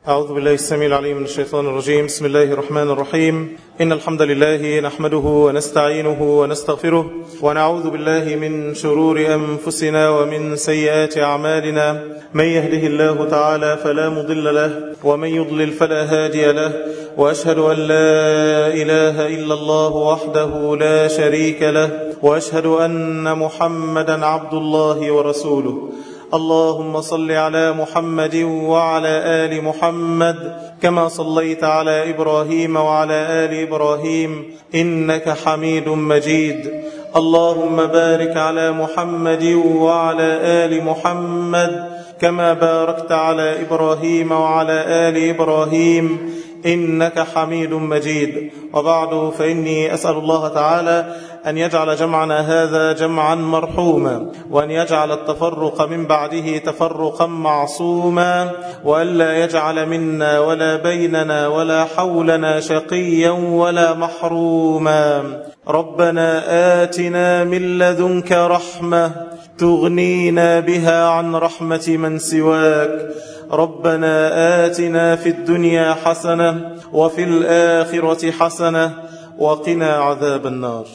أعوذ بالله السميع العليم من الشيطان الرجيم. بسم الله الرحمن الرحيم. إن الحمد لله نحمده ونستعينه ونستغفره ونعوذ بالله من شرور أنفسنا ومن سيئات أعمالنا. من يهده الله تعالى فلا مضل له ومن يضلل فلا هادي له، وأشهد أن لا إله إلا الله وحده لا شريك له، وأشهد أن محمدا عبد الله ورسوله. اللهم صل على محمد وعلى آل محمد كما صليت على إبراهيم وعلى آل إبراهيم إنك حميد مجيد. اللهم بارك على محمد وعلى آل محمد كما باركت على إبراهيم وعلى آل إبراهيم إنك حميد مجيد. وبعد، فإني أسأل الله تعالى أن يجعل جمعنا هذا جمعا مرحوما، وأن يجعل التفرق من بعده تفرقا معصوما، وألا يجعل منا ولا بيننا ولا حولنا شقيا ولا محروما. ربنا آتنا من لدنك رحمة تغنينا بها عن رحمة من سواك. ربنا آتنا في الدنيا حسنة وفي الآخرة حسنة وقنا عذاب النار.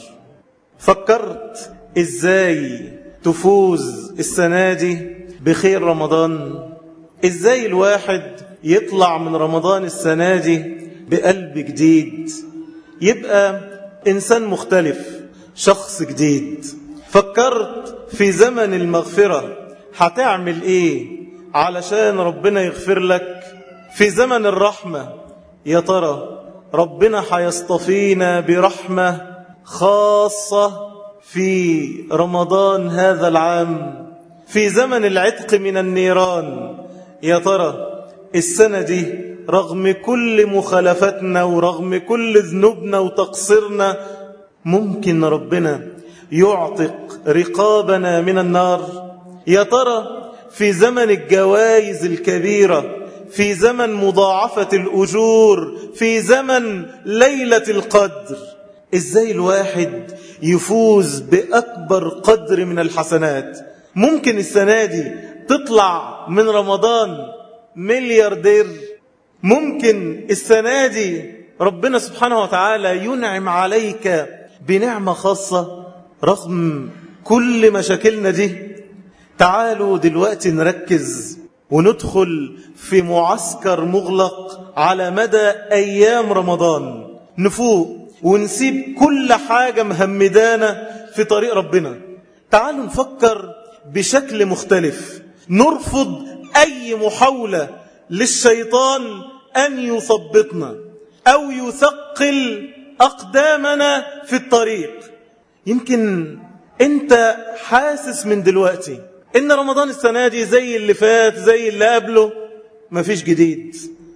فكرت إزاي تفوز السنة دي بخير رمضان؟ إزاي الواحد يطلع من رمضان السنة دي بقلب جديد، يبقى إنسان مختلف، شخص جديد؟ فكرت في زمن المغفرة هتعمل إيه علشان ربنا يغفر لك؟ في زمن الرحمة يا ترى ربنا هيصطفينا برحمة خاصة في رمضان هذا العام؟ في زمن العتق من النيران يا ترى السنة دي رغم كل مخالفتنا ورغم كل ذنوبنا وتقصيرنا ممكن ربنا يعتق رقابنا من النار؟ يا ترى في زمن الجوائز الكبيرة، في زمن مضاعفة الأجور، في زمن ليلة القدر، إزاي الواحد يفوز بأكبر قدر من الحسنات؟ ممكن السنة دي تطلع من رمضان ملياردير؟ ممكن السنة دي ربنا سبحانه وتعالى ينعم عليك بنعمة خاصة رغم كل مشاكلنا دي؟ تعالوا دلوقتي نركز وندخل في معسكر مغلق على مدى أيام رمضان، نفوق ونسيب كل حاجة مهمدانا في طريق ربنا. تعالوا نفكر بشكل مختلف، نرفض أي محاولة للشيطان أن يثبطنا أو يثقل أقدامنا في الطريق. يمكن أنت حاسس من دلوقتي إن رمضان السنة دي زي اللي فات زي اللي قبله، مفيش جديد.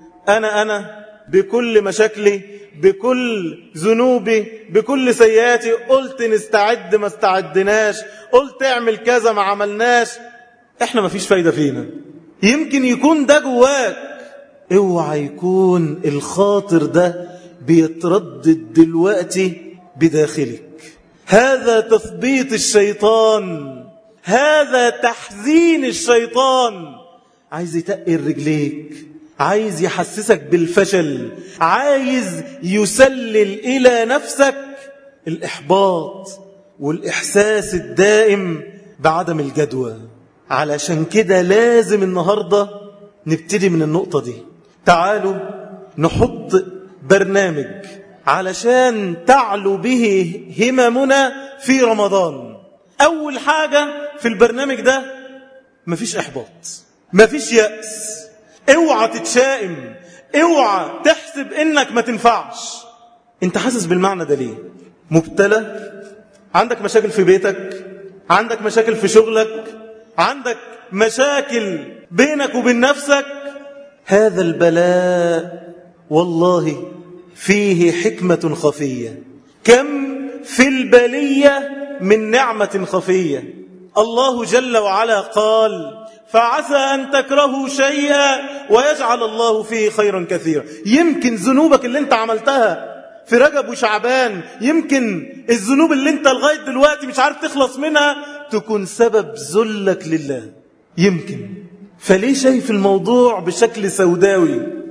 أنا بكل مشاكلي، بكل ذنوبي، بكل سيئاتي، قلت نستعد ما استعدناش، قلت اعمل كذا ما عملناش، احنا مفيش فايدة فينا. يمكن يكون ده جواك، اوعى يكون الخاطر ده بيتردد دلوقتي بداخلك. هذا تثبيط الشيطان، هذا تحزين الشيطان، عايز يتقل رجليك، عايز يحسسك بالفشل، عايز يسلل إلى نفسك الإحباط والإحساس الدائم بعدم الجدوى. علشان كده لازم النهاردة نبتدي من النقطة دي. تعالوا نحط برنامج علشان تعلو به هممنا في رمضان. أول حاجة في البرنامج ده مفيش إحباط، مفيش يأس، اوعى تتشائم، اوعى تحسب انك ما تنفعش. انت حاسس بالمعنى ده ليه؟ مبتلى، عندك مشاكل في بيتك، عندك مشاكل في شغلك، عندك مشاكل بينك وبين نفسك. هذا البلاء والله فيه حكمة خفية. كم في البلية من نعمة خفية. الله جل وعلا قال: فعسى أن تكرهوا شيئا ويجعل الله فيه خيرا كثيرا. يمكن ذنوبك اللي انت عملتها في رجب وشعبان، يمكن الذنوب اللي انت لغاية دلوقتي مش عارف تخلص منها تكون سبب ذلك لله. يمكن. فليه شايف الموضوع بشكل سوداوي؟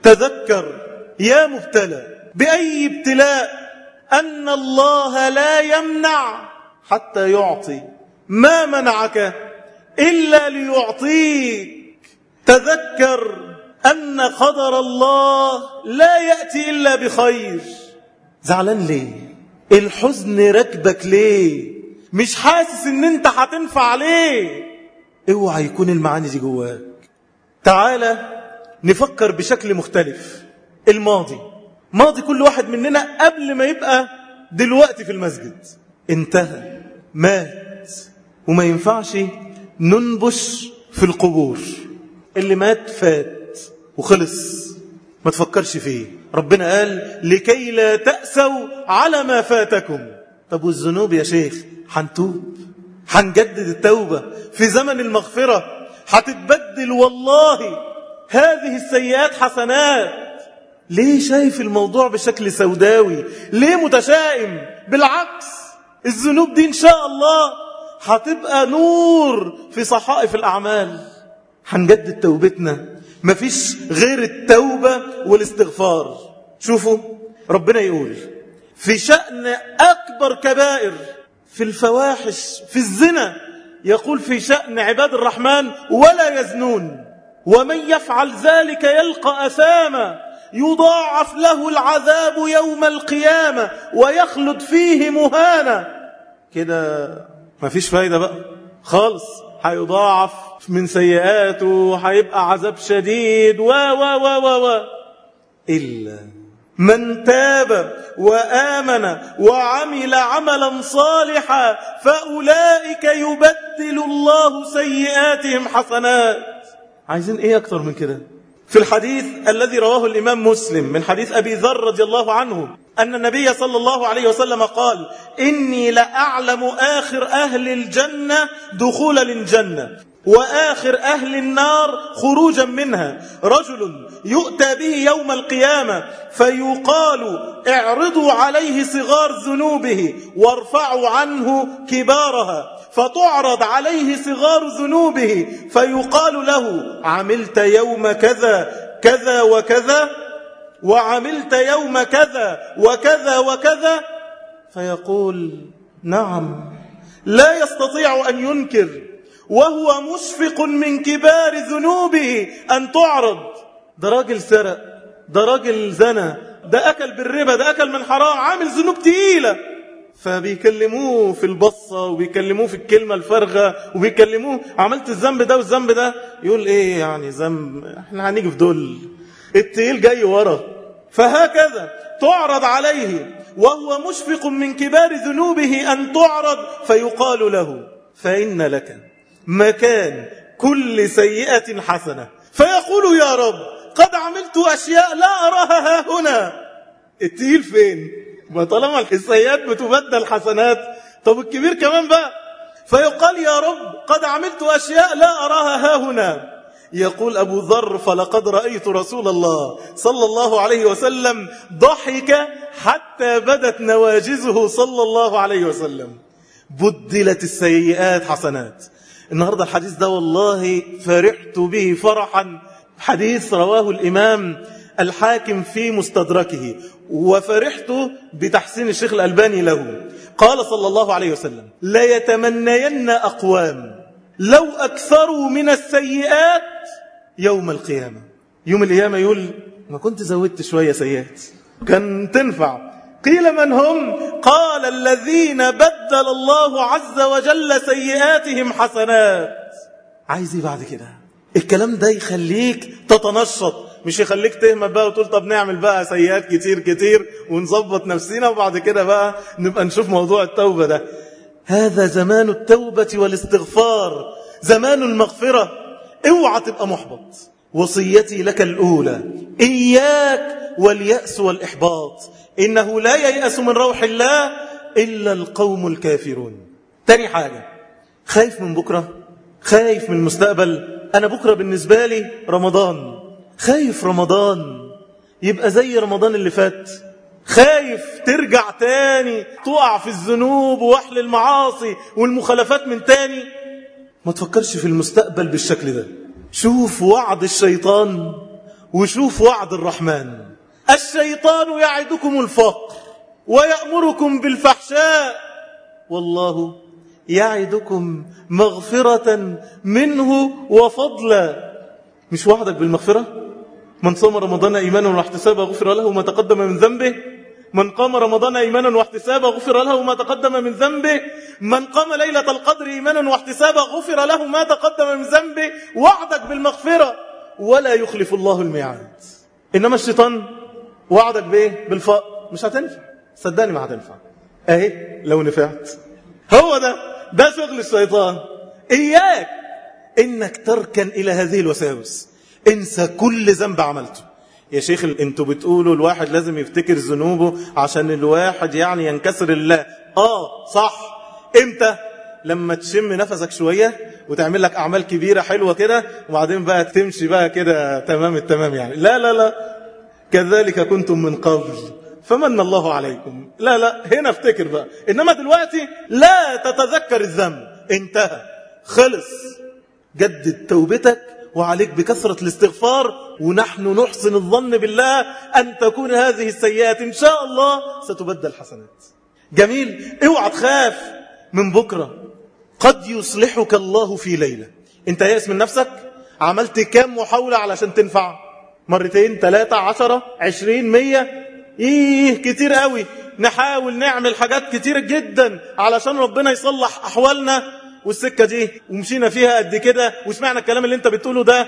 تذكر يا مبتلى بأي ابتلاء أن الله لا يمنع حتى يعطي، ما منعك إلا ليعطيك. تذكر أن قدر الله لا يأتي إلا بخير. زعلان ليه؟ الحزن ركبك ليه؟ مش حاسس ان انت هتنفع ليه؟ اوعى يكون المعاني دي جواك. تعالى نفكر بشكل مختلف. الماضي، ماضي كل واحد مننا قبل ما يبقى دلوقتي في المسجد انتهى، مات، وما ينفعش ننبش في القبور. اللي مات فات وخلص، ما تفكرش فيه. ربنا قال لكي لا تأسوا على ما فاتكم. طب والذنوب يا شيخ؟ هنتوب، هنجدد التوبة في زمن المغفرة، هتتبدل والله هذه السيئات حسنات. ليه شايف الموضوع بشكل سوداوي؟ ليه متشائم؟ بالعكس، الذنوب دي إن شاء الله هتبقى نور في صحائف الأعمال. هنجدد توبتنا، مفيش غير التوبة والاستغفار. شوفوا ربنا يقول في شأن أكبر كبائر، في الفواحش، في الزنا، يقول في شأن عباد الرحمن ولا يزنون ومن يفعل ذلك يلقى أثاما يضاعف له العذاب يوم القيامة ويخلد فيه مهانا. كده مفيش فايدة بقى خالص، هيضاعف من سيئاته، هيبقى عذاب شديد و إلا من تاب وآمن وعمل عملا صالحا فأولئك يبدل الله سيئاتهم حسنات. عايزين ايه اكتر من كده؟ في الحديث الذي رواه الإمام مسلم من حديث أبي ذر رضي الله عنه أن النبي صلى الله عليه وسلم قال إني لأعلم آخر أهل الجنة دخولا للجنة وآخر أهل النار خروجا منها، رجل يؤتى به يوم القيامة فيقال اعرضوا عليه صغار ذنوبه وارفعوا عنه كبارها، فتعرض عليه صغار ذنوبه فيقال له عملت يوم كذا كذا وكذا وعملت يوم كذا وكذا وكذا، فيقول نعم، لا يستطيع أن ينكر وهو مشفق من كبار ذنوبه أن تعرض. ده راجل سرق، ده راجل زنى، ده أكل بالربا، ده أكل من حرام، عامل ذنوب تقيلة، فبيكلموه في البصة وبيكلموه في الكلمة الفارغة وبيكلموه عملت الذنب ده والذنب ده، يقول ايه يعني ذنب، احنا هنيجي في دول، التقيل جاي ورا. فهكذا تعرض عليه وهو مشفق من كبار ذنوبه أن تعرض فيقال له فإن لك مكان كل سيئة حسنة، فيقول يا رب قد عملت أشياء لا أراها ها هنا. التقيل فين؟ ما طالما السيئات بتبدل حسنات، طب الكبير كمان بقى. فيقال يا رب قد عملت أشياء لا أراها ها هنا. يقول أبو ذر فلقد رأيت رسول الله صلى الله عليه وسلم ضحك حتى بدت نواجزه صلى الله عليه وسلم. بدلت السيئات حسنات. النهاردة الحديث ده والله فرحت به فرحا، حديث رواه الإمام الحاكم في مستدركه، وفرحت بتحسين الشيخ الألباني له. قال صلى الله عليه وسلم لا يتمنين أقوام لو أكثروا من السيئات يوم القيامة. يوم القيامة يقول ما كنت زودت شوية سيئات كان تنفع. قيل من هم؟ قال الذين بدل الله عز وجل سيئاتهم حسنات. عايز ايه بعد كده؟ الكلام ده يخليك تتنشط، مش يخليك تهمل بقى وتقول طب نعمل بقى سيئات كتير كتير ونظبط نفسنا وبعد كده بقى نبقى نشوف موضوع التوبة ده. هذا زمان التوبة والاستغفار، زمان المغفرة. اوعى تبقى محبط. وصيتي لك الأولى إياك واليأس والإحباط، إنه لا ييأس من روح الله إلا القوم الكافرون. تاني حاجة، خايف من بكرة، خايف من المستقبل. أنا بكرة بالنسبة لي رمضان، خايف رمضان يبقى زي رمضان اللي فات، خايف ترجع تاني تقع في الذنوب ووحل المعاصي والمخالفات من تاني. ما تفكرش في المستقبل بالشكل ده. شوف وعد الشيطان وشوف وعد الرحمن: الشيطان يعدكم الفقر ويأمركم بالفحشاء والله يعدكم مغفرة منه وفضلا. مش وعدك بالمغفرة؟ من صام رمضان إيمانا واحتسابا غفر له ما تقدم من ذنبه. من قام رمضان إيمانا واحتسابا غفر له ما تقدم من ذنبه. من قام ليلة القدر إيمانا واحتسابا غفر له ما تقدم من ذنبه. وعدك بالمغفرة ولا يخلف الله الميعاد. إنما الشيطان وعدك بإيه؟ بالفقر. مش هتنفع، صدقني ما هتنفع. أهي لو نفعت. هو ده شغل الشيطان. إياك إنك تركن إلى هذه الوساوس. انسى كل ذنب عملته. يا شيخ انتوا بتقولوا الواحد لازم يفتكر ذنوبه عشان الواحد يعني ينكسر الله. صح. امتى؟ لما تشم نفسك شوية وتعمل لك أعمال كبيرة حلوة كده وبعدين بقى تمشي بقى كده تمام التمام يعني. لا كذلك كنتم من قبل فمن الله عليكم. لا هنا افتكر بقى. إنما دلوقتي لا تتذكر الذنب. انتهى، خلص. جدد توبتك وعليك بكثرة الاستغفار. ونحن نحسن الظن بالله أن تكون هذه السيئات إن شاء الله ستبدل حسنات. جميل. اوعى تخاف من بكرة. قد يصلحك الله في ليلة. انت يأس من نفسك؟ عملت كام محاولة علشان تنفع؟ 2 3 10 20 100؟ كتير قوي. نحاول نعمل حاجات كتير جدا علشان ربنا يصلح أحوالنا، والسكة دي ومشينا فيها قد كده. وسمعنا الكلام اللي انت بتقوله ده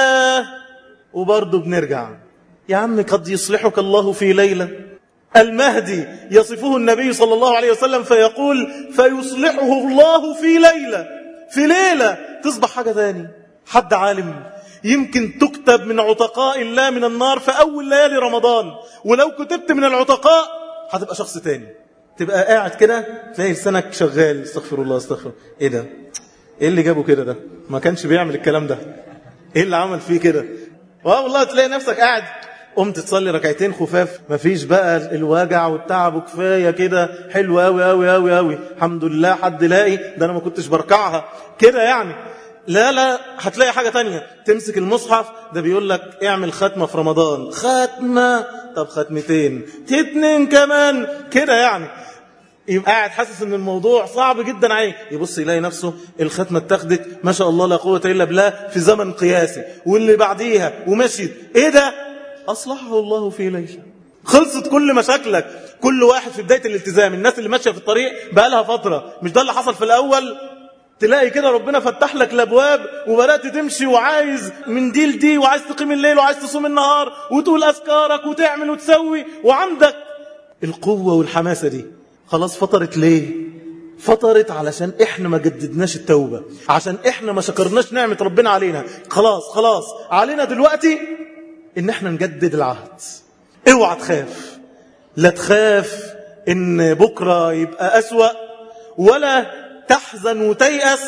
وبرضه بنرجع. يا عم قد يصلحك الله في ليلة. المهدي يصفه النبي صلى الله عليه وسلم فيقول: فيصلحه الله في ليلة تصبح حاجة تاني. حد عالم يمكن تكتب من عتقاء الله من النار في أول ليالي رمضان، ولو كتبت من العتقاء هتبقى شخص تاني. تبقى قاعد كده تلاقي لسانك شغال: استغفر الله استغفر. ايه ده؟ ايه اللي جابه كده؟ ده ما كانش بيعمل الكلام ده. ايه اللي عمل فيه كده؟ والله تلاقي نفسك قاعد قمت تصلي ركعتين خفاف، مفيش بقى الوجع والتعب وكفايه كده. حلو قوي قوي قوي قوي، الحمد لله. حد لاقي ده انا ما كنتش بركعها كده يعني. لا هتلاقي حاجة تانية. تمسك المصحف ده بيقول لك اعمل ختمة في رمضان. ختمة؟ طب ختمتين، 2 كمان كده يعني. يبقى قاعد حاسس ان الموضوع صعب جدا عليه. يبص يلاقي نفسه الختمة اتخذت ما شاء الله لا قوة الا بالله في زمن قياسي، واللي بعديها ومشيت. ايه ده؟ اصلحه الله في ليلة. خلصت كل مشاكلك. كل واحد في بداية الالتزام، الناس اللي ماشية في الطريق بقى لها فترة، مش ده اللي حصل في الاول؟ تلاقي كده ربنا فتح لك الابواب وبدات تمشي وعايز من دي لدي، وعايز تقيم الليل وعايز تصوم النهار وتقول اذكارك وتعمل وتسوي، وعندك القوه والحماسه دي. خلاص فطرت. ليه فطرت؟ علشان احنا ما جددناش التوبه، عشان احنا ما شكرناش نعمه ربنا علينا. خلاص علينا دلوقتي ان احنا نجدد العهد. اوعى تخاف. لا تخاف ان بكره يبقى اسوأ، ولا تحزن وتيأس.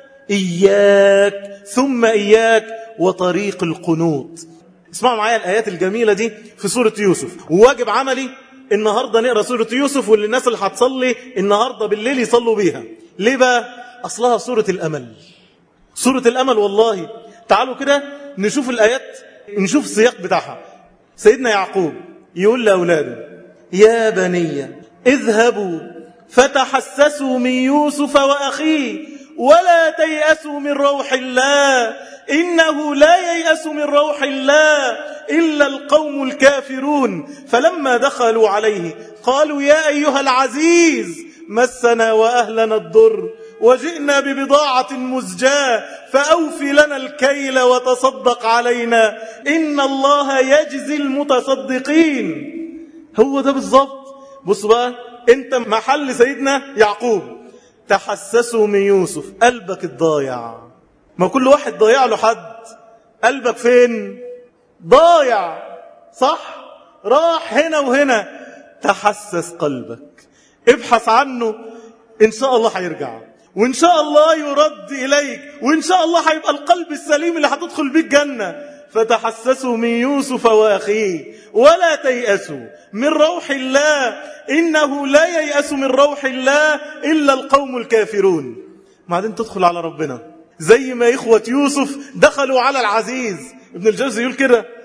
إياك ثم إياك وطريق القنوط. اسمعوا معايا الآيات الجميلة دي في سورة يوسف. وواجب عملي النهاردة نقرأ سورة يوسف، واللي الناس اللي هتصلي النهاردة بالليل يصلوا بيها. ليه بقى؟ أصلها سورة الأمل. سورة الأمل والله. تعالوا كده نشوف الآيات، نشوف السياق بتاعها. سيدنا يعقوب يقول لأولاده: يا بني اذهبوا فتحسسوا من يوسف وأخيه ولا تيأسوا من روح الله إنه لا ييأس من روح الله إلا القوم الكافرون. فلما دخلوا عليه قالوا: يا أيها العزيز مسنا وأهلنا الضر وجئنا ببضاعة مزجاة فأوفي لنا الكيل وتصدق علينا إن الله يجزي المتصدقين. هو ده بالظبط. بص بقى، انت محل سيدنا يعقوب. تحسسوا من يوسف. قلبك الضايع، ما كل واحد ضايع له حد. قلبك فين؟ ضايع، صح؟ راح هنا وهنا. تحسس قلبك، ابحث عنه، ان شاء الله هيرجع، وان شاء الله يرد اليك، وان شاء الله هيبقى القلب السليم اللي هتدخل بيه الجنة. فتحسسوا من يوسف واخيه ولا تيأسوا من روح الله إنه لا ييأس من روح الله إلا القوم الكافرون. بعدين تدخل على ربنا زي ما إخوة يوسف دخلوا على العزيز. ابن الجوزي يقول كده: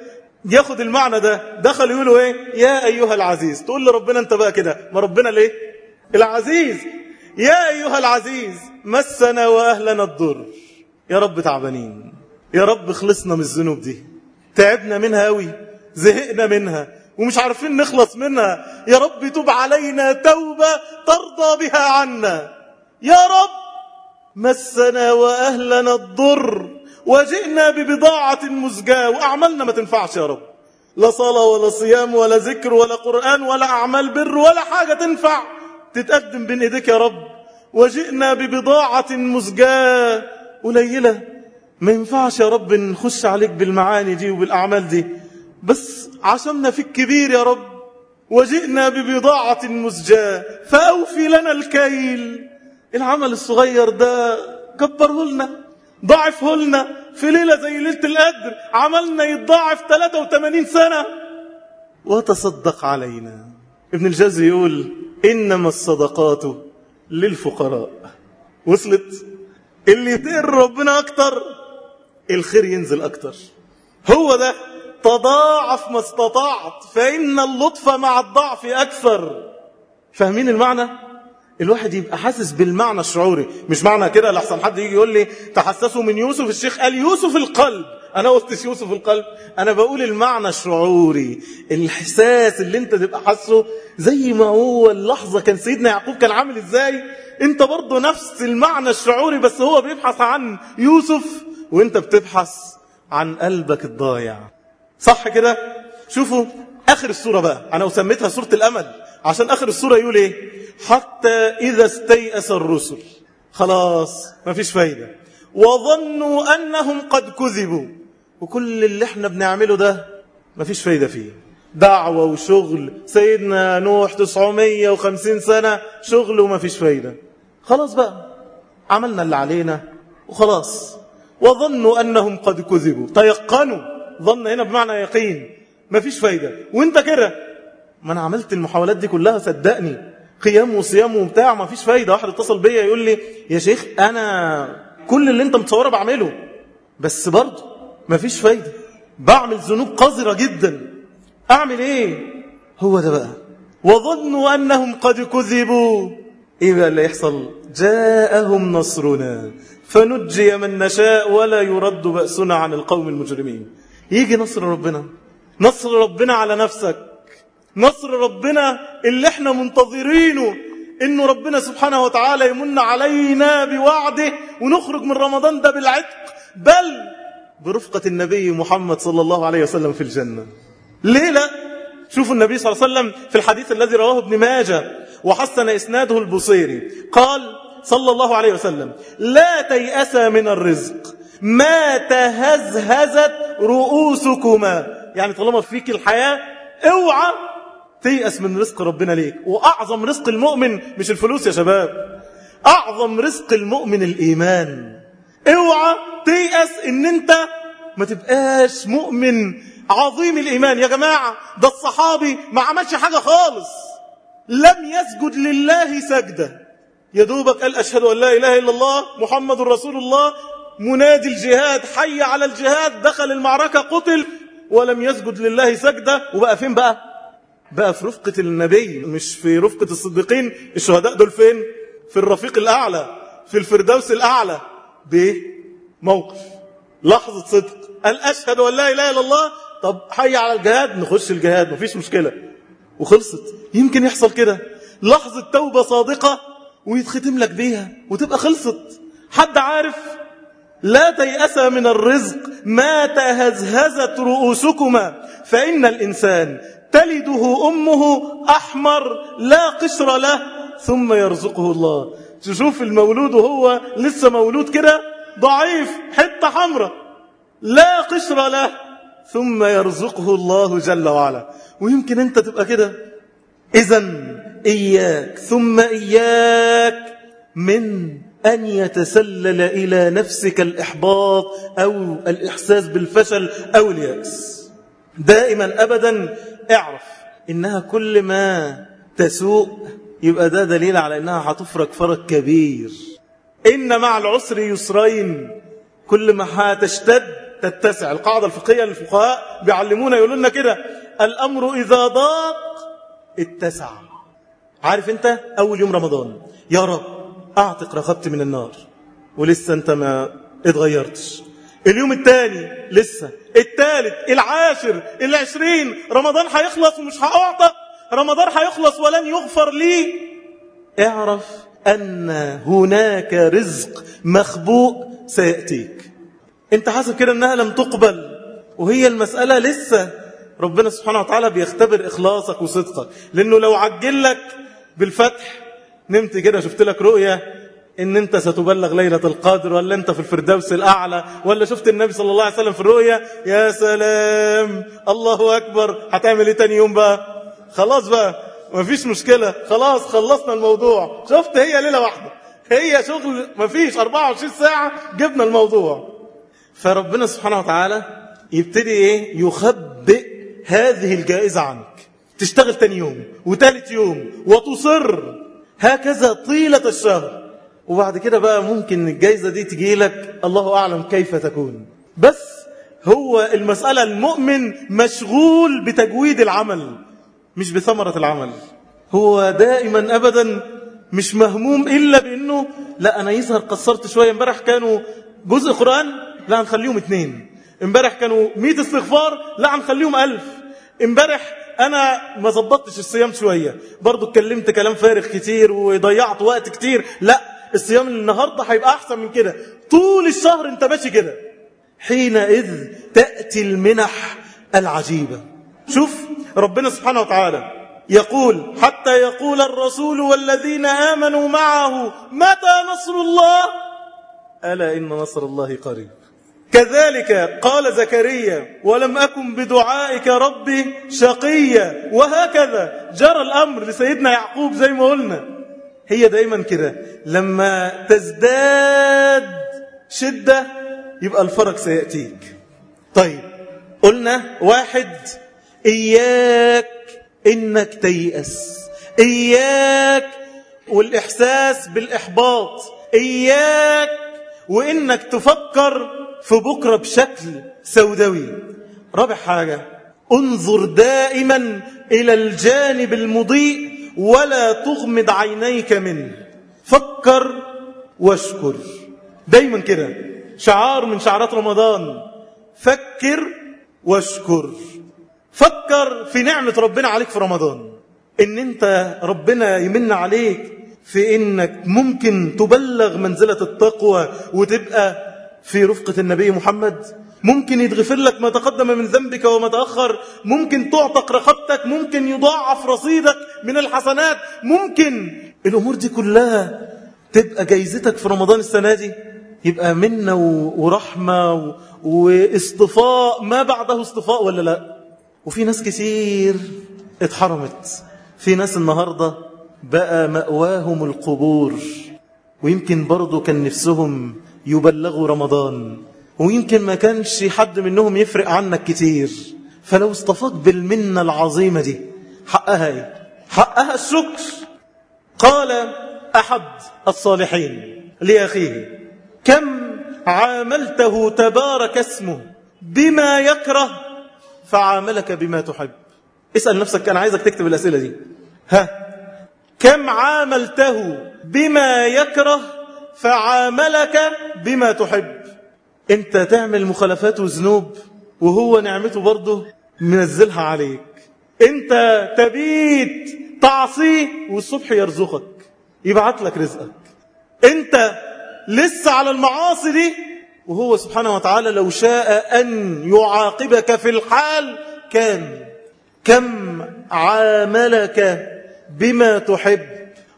ياخد المعنى ده، دخل يقولوا ايه؟ يا ايها العزيز. تقول لربنا انت بقى كده، ما ربنا ليه العزيز. يا ايها العزيز مسنا واهلنا الضر. يا رب تعبانين، يا رب خلصنا من الذنوب دي، تعبنا منها قوي، زهقنا منها ومش عارفين نخلص منها. يا رب توب علينا توبة ترضى بها عنا. يا رب مسنا وأهلنا الضر وجئنا ببضاعة مزجاة، وأعمالنا ما تنفعش يا رب، لا صلاة ولا صيام ولا ذكر ولا قرآن ولا أعمال بر ولا حاجة تنفع تتقدم بين إيديك يا رب. وجئنا ببضاعة مزجاة قليلة، ما ينفعش يا رب نخش عليك بالمعاني دي وبالأعمال دي، بس عشمنا فيك كبير يا رب. وجئنا ببضاعة مزجاة فأوفي لنا الكيل. العمل الصغير ده كبره لنا، ضعفه لنا في ليلة زي ليلة القدر، عملنا يتضاعف 83 سنة. وتصدق علينا. ابن الجزري يقول إنما الصدقات للفقراء. وصلت؟ اللي يدير ربنا أكتر الخير ينزل أكتر. هو ده تضاعف ما استطعت فإن اللطف مع الضعف أكثر. فاهمين المعنى؟ الواحد يبقى حاسس بالمعنى الشعوري، مش معنى كده لحسن حد يجي يقول لي تحسسوا من يوسف. الشيخ قال يوسف القلب، أنا قلتش يوسف القلب، أنا بقول المعنى الشعوري، الإحساس اللي انت تبقى حاسه زي ما هو اللحظة كان سيدنا يعقوب كان عامل ازاي. انت برضو نفس المعنى الشعوري، بس هو بيبحث عن يوسف وانت بتبحث عن قلبك الضايع. صح كده؟ شوفوا آخر السورة بقى، أنا سميتها سورة الأمل عشان آخر السورة يقول إيه؟ حتى إذا استيأس الرسل، خلاص ما فيش فايدة، وظنوا أنهم قد كذبوا، وكل اللي احنا بنعمله ده ما فيش فايدة فيه، دعوة وشغل سيدنا نوح 950 سنة شغل وما فيش فايدة. خلاص بقى عملنا اللي علينا وخلاص. وظنوا أنهم قد كذبوا، تيقنوا، ظن هنا بمعنى يقين، ما فيش فايدة. وانت كده، ما انا عملت المحاولات دي كلها صدقني، قيام وصيام وبتاع، ما فيش فايدة. واحد اتصل بيا يقول لي يا شيخ انا كل اللي انت متصوره بعمله، بس برضه ما فيش فايدة، بعمل ذنوب قذرة جدا، اعمل ايه؟ هو ده بقى وظنوا انهم قد كذبوا. ايه بقى اللي يحصل؟ جاءهم نصرنا فنجي من نشاء ولا يرد بأسنا عن القوم المجرمين. يجي نصر ربنا، نصر ربنا على نفسك، نصر ربنا اللي احنا منتظرينه، انه ربنا سبحانه وتعالى يمن علينا بوعده ونخرج من رمضان ده بالعتق، بل برفقة النبي محمد صلى الله عليه وسلم في الجنة. ليه لا؟ شوفوا النبي صلى الله عليه وسلم في الحديث الذي رواه ابن ماجه وحسن إسناده البصيري، قال صلى الله عليه وسلم لا تيأسا من الرزق ما تهزهزت رؤوسكما. يعني طالما فيك الحياة اوعى تيأس من رزق ربنا ليك. وأعظم رزق المؤمن مش الفلوس يا شباب، أعظم رزق المؤمن الإيمان. اوعى تيأس ان انت ما تبقاش مؤمن عظيم الإيمان. يا جماعة ده الصحابي ما عملش حاجة خالص، لم يسجد لله سجدة، يا دوبك قال أشهد أن لا إله إلا الله محمد رسول الله، منادي الجهاد حي على الجهاد، دخل المعركة قتل ولم يسجد لله سجدة. وبقى فين بقى؟ بقى في رفقة النبي، مش في رفقة الصديقين. الشهداء دول فين؟ في الرفيق الأعلى، في الفردوس الأعلى. بموقف لحظة صدق، قال أشهد أن لا إله إلا الله، طب حي على الجهاد، نخش الجهاد مفيش مشكلة وخلصت. يمكن يحصل كده لحظة توبة صادقة ويتختم لك بيها وتبقى خلصت. حد عارف؟ لا تيأسا من الرزق ما تهزهزت رؤوسكما فإن الإنسان تلده أمه أحمر لا قشر له ثم يرزقه الله. تشوف المولود وهو لسه مولود كده ضعيف، حتة حمرة لا قشر له ثم يرزقه الله جل وعلا. ويمكن أنت تبقى كده. إذن إياك ثم إياك من أن يتسلل إلى نفسك الإحباط أو الإحساس بالفشل أو اليأس. دائما أبدا اعرف إنها كل ما تسوء يبقى ده دليل على إنها هتفرق فرق كبير. إن مع العسر يسرين، كل ما هتشتد تتسع. القاعدة الفقهية للفقهاء بيعلمونا يقولوا لنا كده: الأمر إذا ضاق اتسع. عارف انت أول يوم رمضان يا رب أعتق رقبتي من النار، ولسه انت ما اتغيرتش. اليوم الثاني لسه، الثالث، العاشر، 20، رمضان هيخلص ومش هأعتق، رمضان هيخلص ولن يغفر لي. اعرف أن هناك رزق مخبوء سيأتيك. انت حاسب كده انها لم تقبل، وهي المسألة لسه ربنا سبحانه وتعالى بيختبر إخلاصك وصدقك. لأنه لو عجل لك بالفتح، نمت كده شفت لك رؤية ان انت ستبلغ ليلة القدر، ولا انت في الفردوس الأعلى، ولا شفت النبي صلى الله عليه وسلم في الرؤية، يا سلام الله أكبر. هتعمل ايه تاني يوم بقى؟ خلاص بقى مفيش مشكلة، خلاص خلصنا الموضوع. شفت هي ليلة واحدة، هي شغل مفيش 24 ساعة جبنا الموضوع. فربنا سبحانه وتعالى يبتدي ايه؟ يخبئ هذه الجائزة عنك. تشتغل تاني يوم وثالث يوم وتصر هكذا طيلة الشهر، وبعد كده بقى ممكن الجائزة دي تجي لك الله أعلم كيف تكون. بس هو المسألة المؤمن مشغول بتجويد العمل مش بثمرة العمل. هو دائما أبدا مش مهموم إلا بأنه لا أنا يظهر قصرت شوية. امبارح كانوا جزء قرآن، لا هنخليهم 2. امبارح كانوا 100 استغفار، لا هنخليهم 1000. امبارح أنا ما ظبطتش الصيام شوية، برضو اتكلمت كلام فارغ كتير وضيعت وقت كتير، لا الصيام النهاردة هيبقى أحسن من كده. طول الشهر انت ماشي كده. حينئذ تأتي المنح العجيبة. شوف ربنا سبحانه وتعالى يقول: حتى يقول الرسول والذين آمنوا معه متى نصر الله، ألا إن نصر الله قريب. كذلك قال زكريا: ولم أكن بدعائك ربي شقيا. وهكذا جرى الأمر لسيدنا يعقوب. زي ما قلنا هي دايما كده، لما تزداد شدة يبقى الفرج سيأتيك. طيب قلنا 1: إياك إنك تيأس، إياك والإحساس بالإحباط، إياك وإنك تفكر في بكرة بشكل سوداوي. رابع حاجة: انظر دائما إلى الجانب المضيء ولا تغمض عينيك منه. فكر واشكر. دايما كده شعار من شعارات رمضان: فكر واشكر. فكر في نعمة ربنا عليك في رمضان، ان انت ربنا يمن عليك في انك ممكن تبلغ منزلة التقوى وتبقى في رفقة النبي محمد، ممكن يتغفر لك ما تقدم من ذنبك وما تأخر، ممكن تعتق رقبتك، ممكن يضاعف رصيدك من الحسنات، ممكن الأمور دي كلها تبقى جايزتك في رمضان السنة دي. يبقى منة ورحمة واصطفاء ما بعده اصطفاء، ولا لا؟ وفي ناس كثير اتحرمت. في ناس النهاردة بقى مأواهم القبور، ويمكن برضو كان نفسهم يبلغوا رمضان، ويمكن ما كانش حد منهم يفرق عنك كتير. فلو اصطفاك بالمنة العظيمة دي، حقها ايه؟ حقها الشكر. قال أحد الصالحين لأخيه: كم عاملته تبارك اسمه بما يكره فعاملك بما تحب. اسأل نفسك، أنا عايزك تكتب الأسئلة دي. كم عاملته بما يكره فعاملك بما تحب. انت تعمل مخالفات وذنوب وهو نعمته برضه منزلها عليك. انت تبيت تعصيه والصبح يرزقك، يبعت لك رزقك. انت لسه على المعاصي دي وهو سبحانه وتعالى لو شاء أن يعاقبك في الحال كان. كم عاملك بما تحب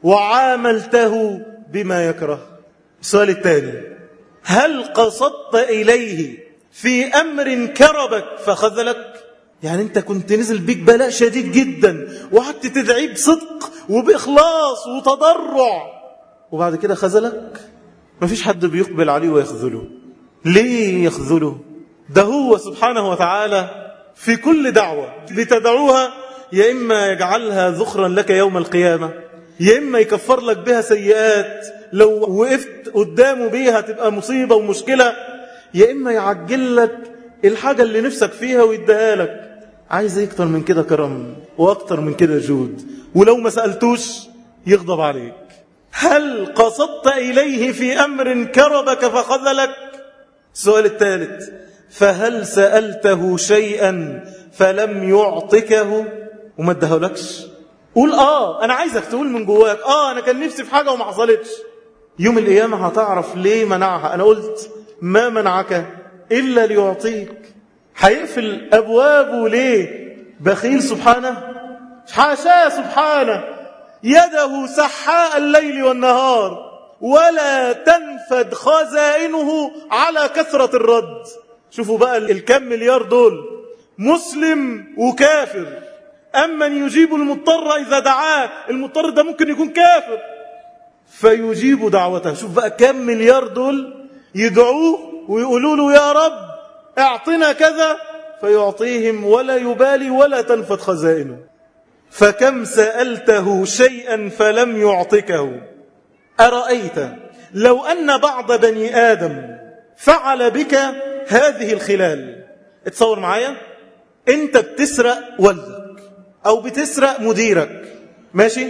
وعاملته بما يكره. السؤال الثاني: هل قصدت إليه في أمر كربك فخذلك؟ يعني أنت كنت نزل بيك بلاء شديد جدا وقعدت تدعيه بصدق وبإخلاص وتضرع، وبعد كده خذلك؟ مفيش حد بيقبل عليه ويخذله. ليه يخذله؟ ده هو سبحانه وتعالى في كل دعوة لتدعوها يا إما يجعلها ذخرا لك يوم القيامة، يا إما يكفر لك بها سيئات لو وقفت قدامه بيها تبقى مصيبة ومشكلة، يا إما يعجل لك الحاجة اللي نفسك فيها ويديها لك. عايز اكتر من كده كرم واكتر من كده جود، ولو ما سألتوش يغضب عليك. هل قصدت إليه في أمر كربك فخذلك؟ السؤال الثالث، فهل سألته شيئا فلم يعطكه وما ادهولكش؟ قول أنا عايزك تقول من جواك أنا كان نفسي في حاجة وما حصلتش. يوم القيامة هتعرف ليه منعها. أنا قلت ما منعك إلا ليعطيك. هيقفل أبوابه ليه؟ بخيل سبحانه، حاشاه سبحانه، يده سحاء الليل والنهار ولا تنفد خزائنه على كثرة الرد. شوفوا بقى الكم مليار دول، مسلم وكافر. أمن يجيب المضطر إذا دعاه، المضطر ده ممكن يكون كافر فيجيب دعوته. شوف بقى كم مليار دول يدعوه ويقولوا له يا رب اعطنا كذا فيعطيهم ولا يبالي ولا تنفد خزائنه. فكم سألته شيئا فلم يعطكه. أرأيت لو أن بعض بني آدم فعل بك هذه الخلال. اتصور معايا انت بتسرق والدك او بتسرق مديرك، ماشي،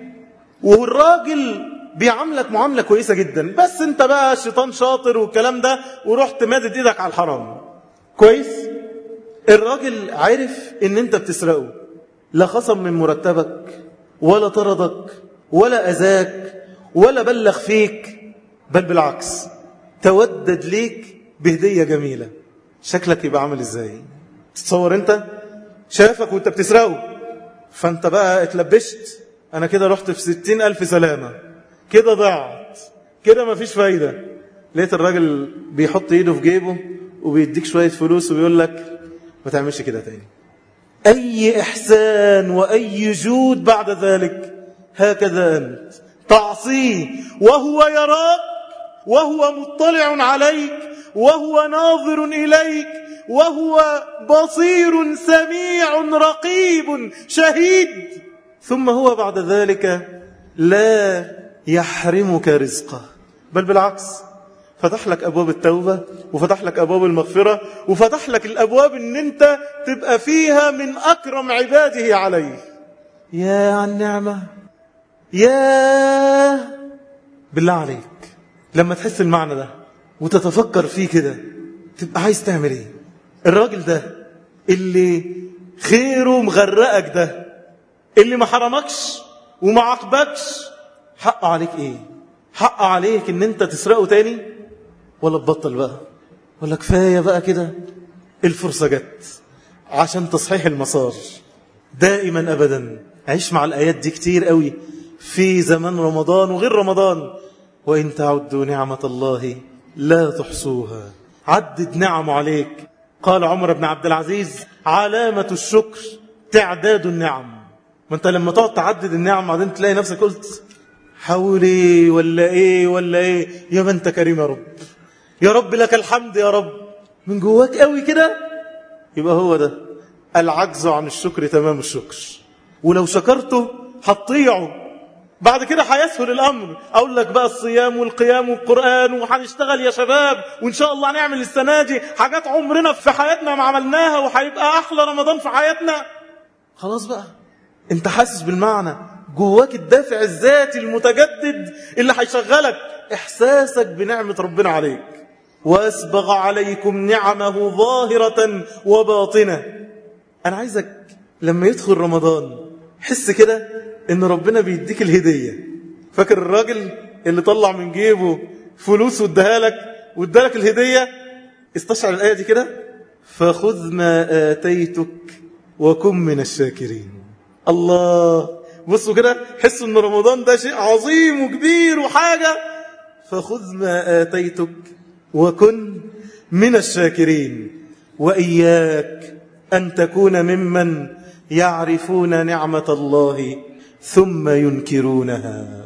والراجل بيعاملك معاملة كويسة جدا، بس انت بقى الشيطان شاطر والكلام ده ورحت مادد ايدك على الحرام. كويس، الراجل عرف ان انت بتسرقه، لا خصم من مرتبك ولا طردك ولا أذاك ولا بلغ فيك، بل بالعكس تودد ليك بهدية جميلة. شكلك يبقى عامل ازاي؟ تتصور انت شافك وانت بتسرقه، فانت بقى اتلبشت، انا كده رحت في 60,000 سلامة، كده ضعت، كده مفيش فايدة. لقيت الراجل بيحط ايده في جيبه وبيديك شوية فلوس وبيقول لك ما تعملش كده تاني. أي إحسان وأي جود بعد ذلك. هكذا أنت تعصيه وهو يراك وهو مطلع عليك وهو ناظر إليك وهو بصير سميع رقيب شهيد، ثم هو بعد ذلك لا يحرمك رزقه، بل بالعكس فتح لك أبواب التوبة وفتح لك أبواب المغفرة وفتح لك الأبواب أن أنت تبقى فيها من أكرم عباده عليه. يا عن النعمة، يا بالله عليك لما تحس المعنى ده وتتفكر فيه كده تبقى عايز تعمل ايه؟ الراجل ده اللي خيره مغرقك ده، اللي ما حرمكش وما عاقبكش، حق عليك ايه؟ حق عليك ان انت تسرقه تاني ولا تبطل بقى، ولا كفاية بقى كده؟ الفرصة جت عشان تصحيح المسار. دائما أبدا عيش مع الآيات دي كتير قوي في زمن رمضان وغير رمضان. وإن تعدوا نعمة الله لا تحصوها. عدد نعم عليك. قال عمر بن عبد العزيز علامة الشكر تعداد النعم. ما انت لما تقعد تعدد النعم بعدين تلاقي نفسك قلت حولي ولا ايه ولا ايه، يا من انت كريم يا رب، يا رب لك الحمد يا رب، من جواك قوي كده. يبقى هو ده العجز عن الشكر تمام الشكر. ولو شكرته هتطيعه بعد كده هيسهل الأمر. أقول لك بقى الصيام والقيام والقرآن وهنشتغل يا شباب، وإن شاء الله هنعمل السنة دي حاجات عمرنا في حياتنا ما عملناها وهيبقى أحلى رمضان في حياتنا. خلاص بقى انت حاسس بالمعنى، جواك الدافع الذاتي المتجدد اللي هيشغلك إحساسك بنعمة ربنا عليك. وأسبغ عليكم نعمه ظاهرة وباطنة. أنا عايزك لما يدخل رمضان حس كده إن ربنا بيديك الهدية. فاكر الراجل اللي طلع من جيبه فلوس واداها لك وادالك الهدية؟ استشعر الآية دي كده، فخذ ما آتيتك وكن من الشاكرين. الله، بصوا كده حسوا إن رمضان ده شيء عظيم وكبير وحاجة. فخذ ما آتيتك وكن من الشاكرين. وإياك أن تكون ممن يعرفون نعمة الله ثم ينكرونها.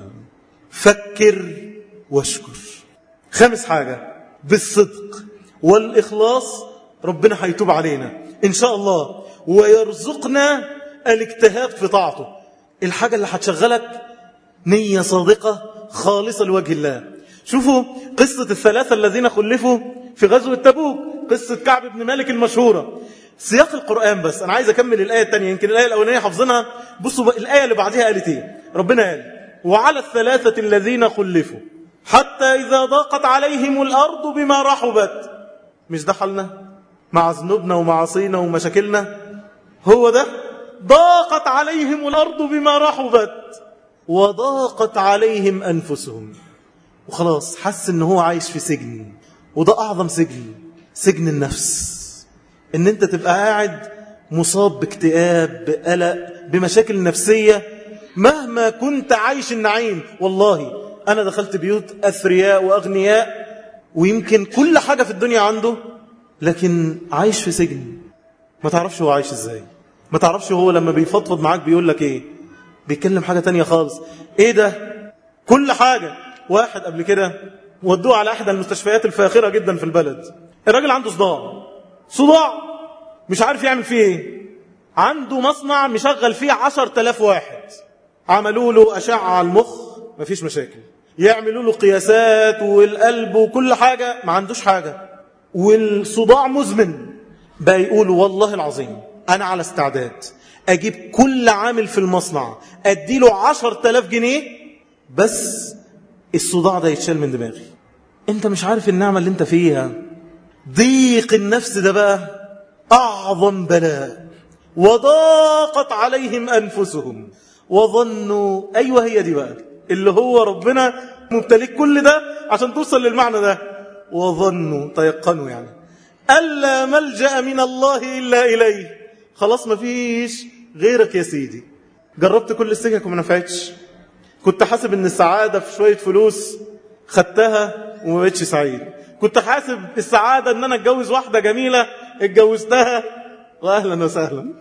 فكر واشكر. 5 حاجة بالصدق والإخلاص ربنا هيتوب علينا إن شاء الله ويرزقنا الاجتهاد في طاعته. الحاجة اللي هتشغلك نية صادقة خالصة لوجه الله. شوفوا قصة 3 الذين خلفوا في غزوة تبوك. قصة كعب بن مالك المشهورة. سياق القرآن بس، أنا عايز أكمل الآية الثانية، يمكن الآية الأولانية حافظينها. بصوا الآية اللي بعدها قالت إيه؟ ربنا قال وعلى الثلاثة الذين خلفوا حتى إذا ضاقت عليهم الأرض بما رحبت. مش ده حالنا مع ذنوبنا ومعاصينا ومشاكلنا؟ هو ده. ضاقت عليهم الأرض بما رحبت وضاقت عليهم أنفسهم. وخلاص حس إن هو عايش في سجن، وده أعظم سجن، سجن النفس. إن أنت تبقى قاعد مصاب باكتئاب، بقلق، بمشاكل نفسية، مهما كنت عايش النعيم. والله أنا دخلت بيوت أثرياء وأغنياء ويمكن كل حاجة في الدنيا عنده، لكن عايش في سجن. ما تعرفش هو عايش إزاي، ما تعرفش هو لما بيفضفض معاك بيقول لك إيه، بيتكلم حاجة تانية خالص. إيه ده؟ كل حاجة. واحد قبل كده ودوه على أحد المستشفيات الفاخرة جدا في البلد. الراجل عنده صداع مش عارف يعمل فيه إيه. عنده مصنع مشغل فيه 10,000 واحد. عملوا له أشعة على المخ مفيش مشاكل، يعملوا له قياسات والقلب وكل حاجة، ما عندوش حاجة، والصداع مزمن. بقى يقولوا والله العظيم أنا على استعداد أجيب كل عامل في المصنع أديله 10,000 جنيه بس الصداع ده يتشال من دماغي. أنت مش عارف النعمة اللي أنت فيها. ضيق النفس ده بقى أعظم بلاء. وضاقت عليهم أنفسهم وظنوا. أيوة هي دي بقى اللي هو ربنا مبتليك كل ده عشان توصل للمعنى ده. وظنوا، تيقنوا يعني، ألا ملجأ من الله إلا إليه. خلاص ما فيش غيرك يا سيدي. جربت كل السكك وما نفعتش. كنت حاسب ان السعادة في شوية فلوس، خدتها وما بقتش سعيد. كنت حاسب السعادة ان انا اتجوز واحدة جميلة، اتجوزتها واهلا وسهلا.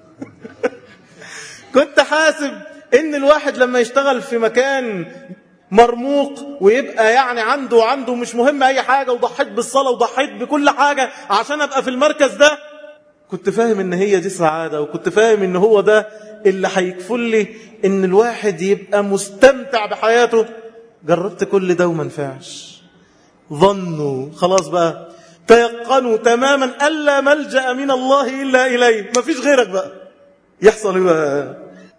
كنت حاسب ان الواحد لما يشتغل في مكان مرموق ويبقى يعني عنده مش مهم اي حاجة، وضحيت بالصلاة وضحيت بكل حاجة عشان ابقى في المركز ده. كنت فاهم ان هي دي السعادة، وكنت فاهم ان هو ده اللي هيكفل لي ان الواحد يبقى مستمتع بحياته. جربت كل ده وما نفعش. ظنوا، خلاص بقى تيقنوا تماما ألا ملجأ من الله إلا إليه، ما فيش غيرك بقى. يحصل ايه بقى؟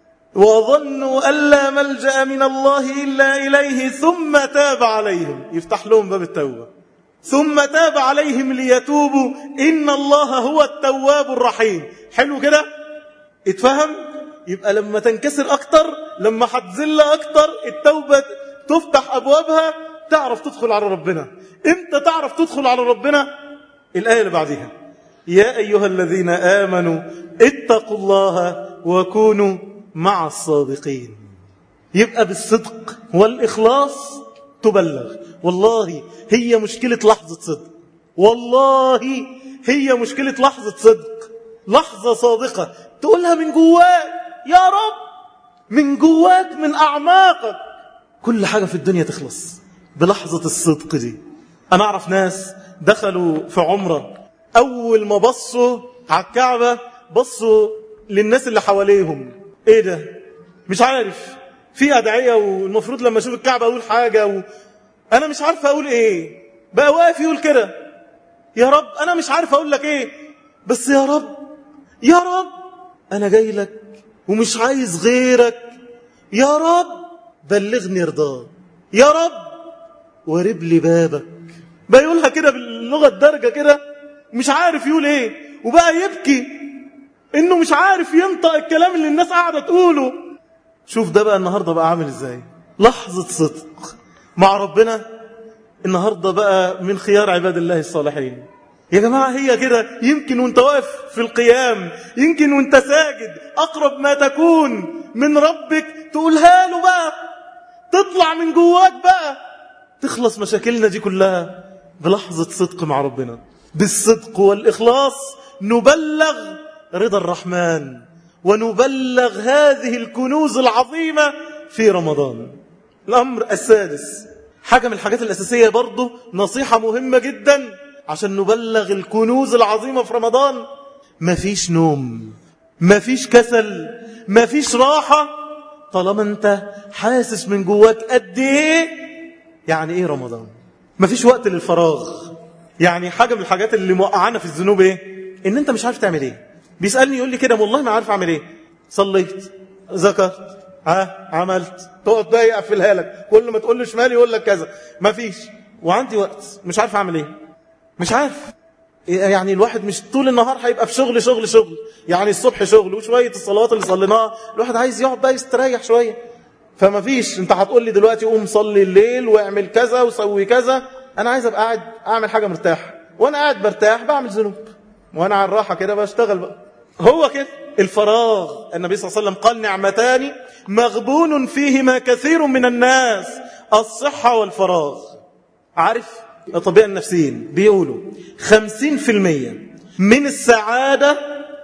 وظنوا ألا ملجأ من الله إلا إليه ثم تاب عليهم. يفتح لهم باب التوبة. ثم تاب عليهم ليتوبوا إن الله هو التواب الرحيم. حلو كده؟ اتفهم؟ يبقى لما تنكسر أكتر، لما هتذل أكتر، التوبة تفتح أبوابها، تعرف تدخل على ربنا. امتى تعرف تدخل على ربنا؟ الآية اللي بعدها يا أيها الذين آمنوا اتقوا الله وكونوا مع الصادقين. يبقى بالصدق والإخلاص تبلغ. والله هي مشكلة لحظة صدق، والله هي مشكلة لحظة صدق، لحظة صادقة تقولها من جواك يا رب، من جواك، من أعماقك. كل حاجة في الدنيا تخلص بلحظة الصدق دي. أنا أعرف ناس دخلوا في عمرة، أول ما بصوا على الكعبة بصوا للناس اللي حواليهم. إيه ده؟ مش عارف، في أدعية والمفروض لما أشوف الكعبة أقول حاجة أنا مش عارف أقول إيه. بقى واقف يقول كده يا رب أنا مش عارف أقول لك إيه، بس يا رب يا رب أنا جاي لك ومش عايز غيرك. يا رب بلغني رضاك، يا رب وارب لي بابك. بقى يقولها كده باللغة الدارجة كده، مش عارف يقول إيه، وبقى يبكي إنه مش عارف ينطق الكلام اللي الناس قاعدة تقوله. شوف ده بقى النهاردة بقى عامل إزاي. لحظة صدق مع ربنا النهاردة بقى من خيار عباد الله الصالحين. يا جماعة هي كده. يمكن وانت واقف في القيام، يمكن وانت ساجد، أقرب ما تكون من ربك تقولها له بقى، تطلع من جواك بقى، تخلص مشاكلنا دي كلها بلحظة صدق مع ربنا. بالصدق والإخلاص نبلغ رضا الرحمن ونبلغ هذه الكنوز العظيمة في رمضان. الأمر السادس، حاجة من الحاجات الأساسية برضو، نصيحة مهمة جدا عشان نبلغ الكنوز العظيمة في رمضان. مفيش نوم، مفيش كسل، مفيش راحة طالما انت حاسس من جواك قد ايه يعني ايه رمضان. مفيش وقت للفراغ. يعني حاجة من الحاجات اللي موقعانا في الذنوب ايه؟ ان انت مش عارف تعمل ايه. بيسألني يقول لي كده والله ما عارف اعمل ايه. صليت، ذكرت، عملت، تقعد بقى يقفلها لك، كل ما تقول له شمال يقول لك كذا، ما فيش، وعندي وقت مش عارف اعمل ايه. مش عارف. يعني الواحد مش طول النهار هيبقى في شغل شغل شغل، يعني الصبح شغل وشوية الصلوات اللي صليناها، الواحد عايز يقعد بقى يستريح شوية. فما فيش. انت هتقول لي دلوقتي قوم صلي الليل واعمل كذا وسوي كذا. انا عايز ابقى قاعد اعمل حاجة مرتاح، وانا قاعد برتاح بعمل ذنوب، وانا على الراحة كده بشتغل بقى. هو كده الفراغ. النبي صلى الله عليه وسلم قال نعمتان مغبون فيهما كثير من الناس، الصحة والفراغ. عارف الطبيعة النفسيين بيقولوا 50% من السعادة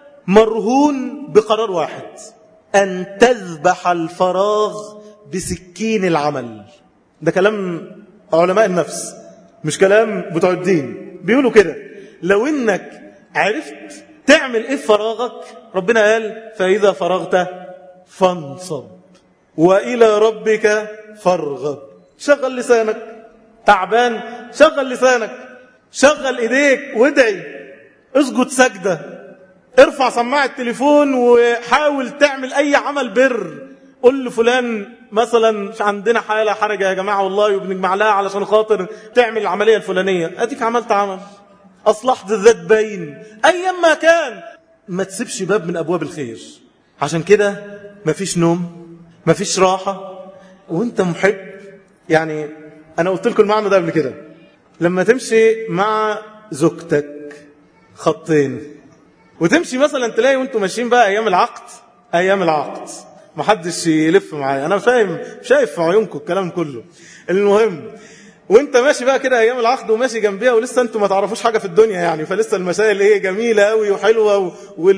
مرهون بقرار واحد: أن تذبح الفراغ بسكين العمل. ده كلام علماء النفس مش كلام بتوع الدين. بيقولوا كده لو انك عرفت تعمل ايه في فراغك، ربنا قال فإذا فرغت فانصب وإلى ربك فارغب. شغل لسانك، تعبان شغل لسانك، شغل ايديك وادعي، اسجد سجدة، ارفع سماعة التليفون وحاول تعمل اي عمل بر. قل لفلان مثلا عندنا حالة حرجة يا جماعة والله وبنجمع لها علشان خاطر تعمل العملية الفلانية، اديك عملت عمل، اصلحت الذات باين. ايام ما كان ما تسيبش باب من ابواب الخير. عشان كده مفيش نوم، مفيش راحة وانت محب. يعني انا قلت لكم المعنى ده قبل كده. لما تمشي مع زوجتك خطين وتمشي مثلا تلاقي وانتم ماشيين بقى ايام العقد محدش يلف معايا، انا فاهم شايف في عيونكم الكلام كله. المهم وانت ماشي بقى كده ايام العقد وماشي جنبيها ولسه انتم ما تعرفوش حاجه في الدنيا يعني، فلسه المسائل ايه جميله قوي وحلوه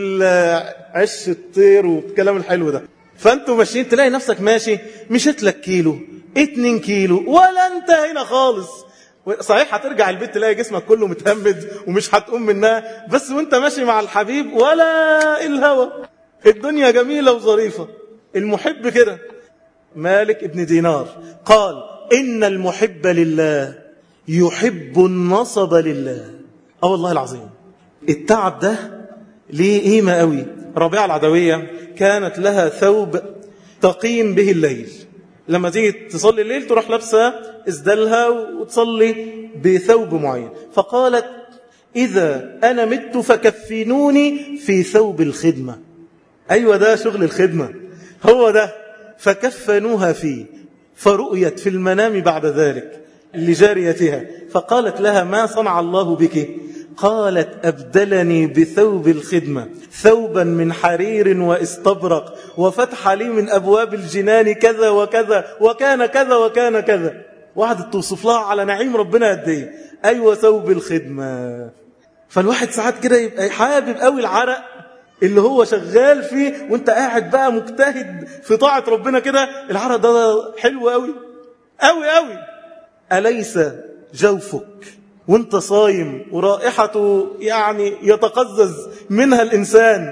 والعش الطير والكلام الحلو ده. فانتم ماشيين تلاقي نفسك ماشي مشيت لك كيلو 2 كيلو ولا انت هنا خالص. صحيح هترجع البيت تلاقي جسمك كله متهمد ومش هتقوم منها، بس وانت ماشي مع الحبيب ولا الهوى. الدنيا جميله وظريفه. المحب كده. مالك ابن دينار قال إن المحب لله يحب النصب لله. والله العظيم التعب ده ليه قيمة قوي. ربيعة العدوية كانت لها ثوب تقيم به الليل، لما تيجي تصلي الليل تروح لابسة اسدالها وتصلي بثوب معين. فقالت إذا أنا مت فكفنوني في ثوب الخدمة. أيوة ده شغل الخدمة، هو ده. فكفنوها فيه، فرؤيت في المنام بعد ذلك لجاريتها فقالت لها ما صنع الله بك؟ قالت أبدلني بثوب الخدمة ثوبا من حرير واستبرق وفتح لي من أبواب الجنان كذا وكذا وكان كذا وكان كذا. وقعدت توصف لها على نعيم ربنا قد ايه. أيوة ثوب الخدمة. فالواحد ساعات كده يبقى حابب قوي العرق اللي هو شغال فيه وانت قاعد بقى مجتهد في طاعة ربنا كده. العرق ده حلو قوي قوي قوي. أليس جوفك وانت صايم ورائحته يعني يتقزز منها الإنسان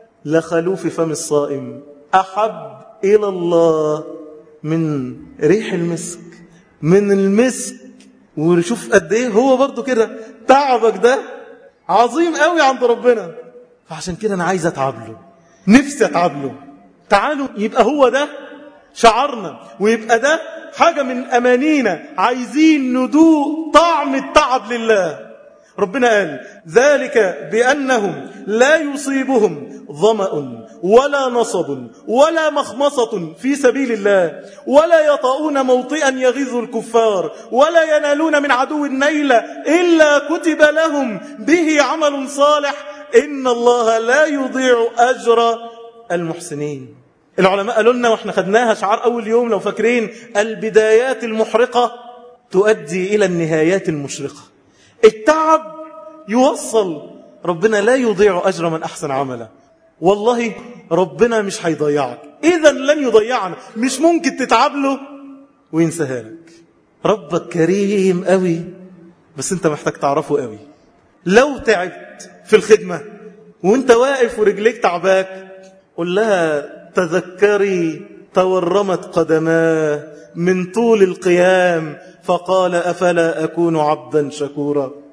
لخلوف فم الصائم أحب إلى الله من ريح المسك، من المسك. ونشوف قد ايه هو برضو كده تعبك ده عظيم قوي عند ربنا. فعشان كده أنا عايز أتعب له، نفسي أتعب له. تعالوا يبقى هو ده شعرنا ويبقى ده حاجة من أمانينا، عايزين ندوق طعم التعب لله. ربنا قال ذلك بأنهم لا يصيبهم ظمأ ولا نصب ولا مخمصة في سبيل الله ولا يطؤون موطئا يغيظ الكفار ولا ينالون من عدو نيلا إلا كتب لهم به عمل صالح إن الله لا يضيع أجر المحسنين. العلماء قالوا لنا واحنا خدناها شعار أول يوم لو فاكرين: البدايات المحرقة تؤدي إلى النهايات المشرقة. التعب يوصل. ربنا لا يضيع أجر من أحسن عملا. والله ربنا مش هيضيعك، إذا لن يضيعنا. مش ممكن تتعب له وينساها لك. ربك كريم قوي، بس انت محتاج تعرفه قوي. لو تعبت في الخدمة وانت واقف ورجليك تعباك، قل لها تذكري تورمت قدماه من طول القيام فقال أفلا أكون عبدا شكورا.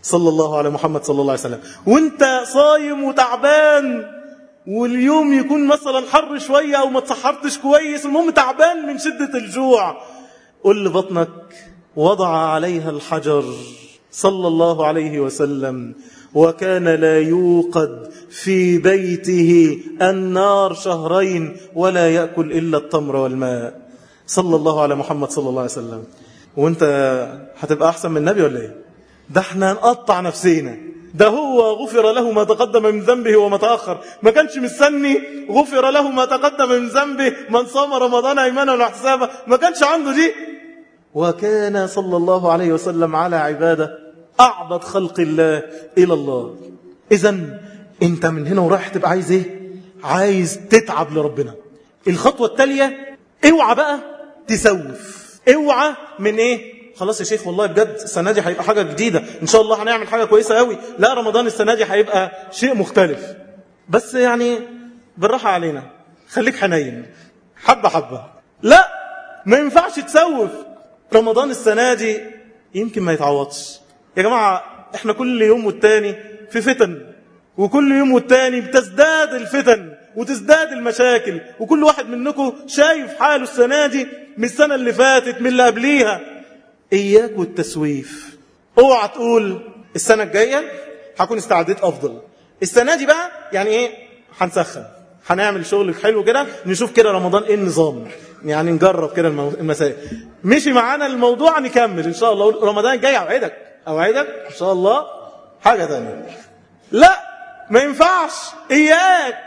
صلى الله على محمد صلى الله عليه وسلم. وانت صايم وتعبان واليوم يكون مثلا حر شوية أو ما تصحرتش كويس، المهم تعبان من شدة الجوع، قل لبطنك وضع عليها الحجر صلى الله عليه وسلم، وكان لا يوقد في بيته النار شهرين ولا يأكل إلا التمر والماء، صلى الله على محمد صلى الله عليه وسلم. وانت هتبقى أحسن من النبي ولا ايه؟ ده احنا نقطع نفسينا. ده هو غفر له ما تقدم من ذنبه وما تأخر، ما كانش مستني غفر له ما تقدم من ذنبه من صام رمضان إيمانا واحتسابا، ما كانش عنده دي. وكان صلى الله عليه وسلم على عباده أعبد خلق الله إلى الله. إذن أنت من هنا ورايح تبقى عايز إيه؟ عايز تتعب لربنا. الخطوة التالية، اوعى بقى تسوف. اوعى من إيه؟ خلاص يا شيخ والله بجد السنة دي هيبقى حاجة جديدة، إن شاء الله هنعمل حاجة كويسة قوي، لا رمضان السنة دي هيبقى شيء مختلف، بس يعني بالراحة علينا، خليك حنين حبة حبة. لا، ما ينفعش تسوف. رمضان السنة دي يمكن ما يتعوضش يا جماعة. احنا كل يوم والتاني في فتن، وكل يوم والتاني بتزداد الفتن وتزداد المشاكل، وكل واحد منكم شايف حاله السنة دي من السنة اللي فاتت من اللي قبليها. إياك والتسويف. اوعى تقول السنة الجاية هكون استعديت أفضل، السنة دي بقى يعني إيه هنسخن، هنعمل شغل حلو كده، نشوف كده رمضان إيه النظام، يعني نجرب كده المسائل. مشي معانا الموضوع نكمل إن شاء الله. رمضان الجاي أوعدك إن شاء الله حاجة تانية. لا، ما ينفعش. إياك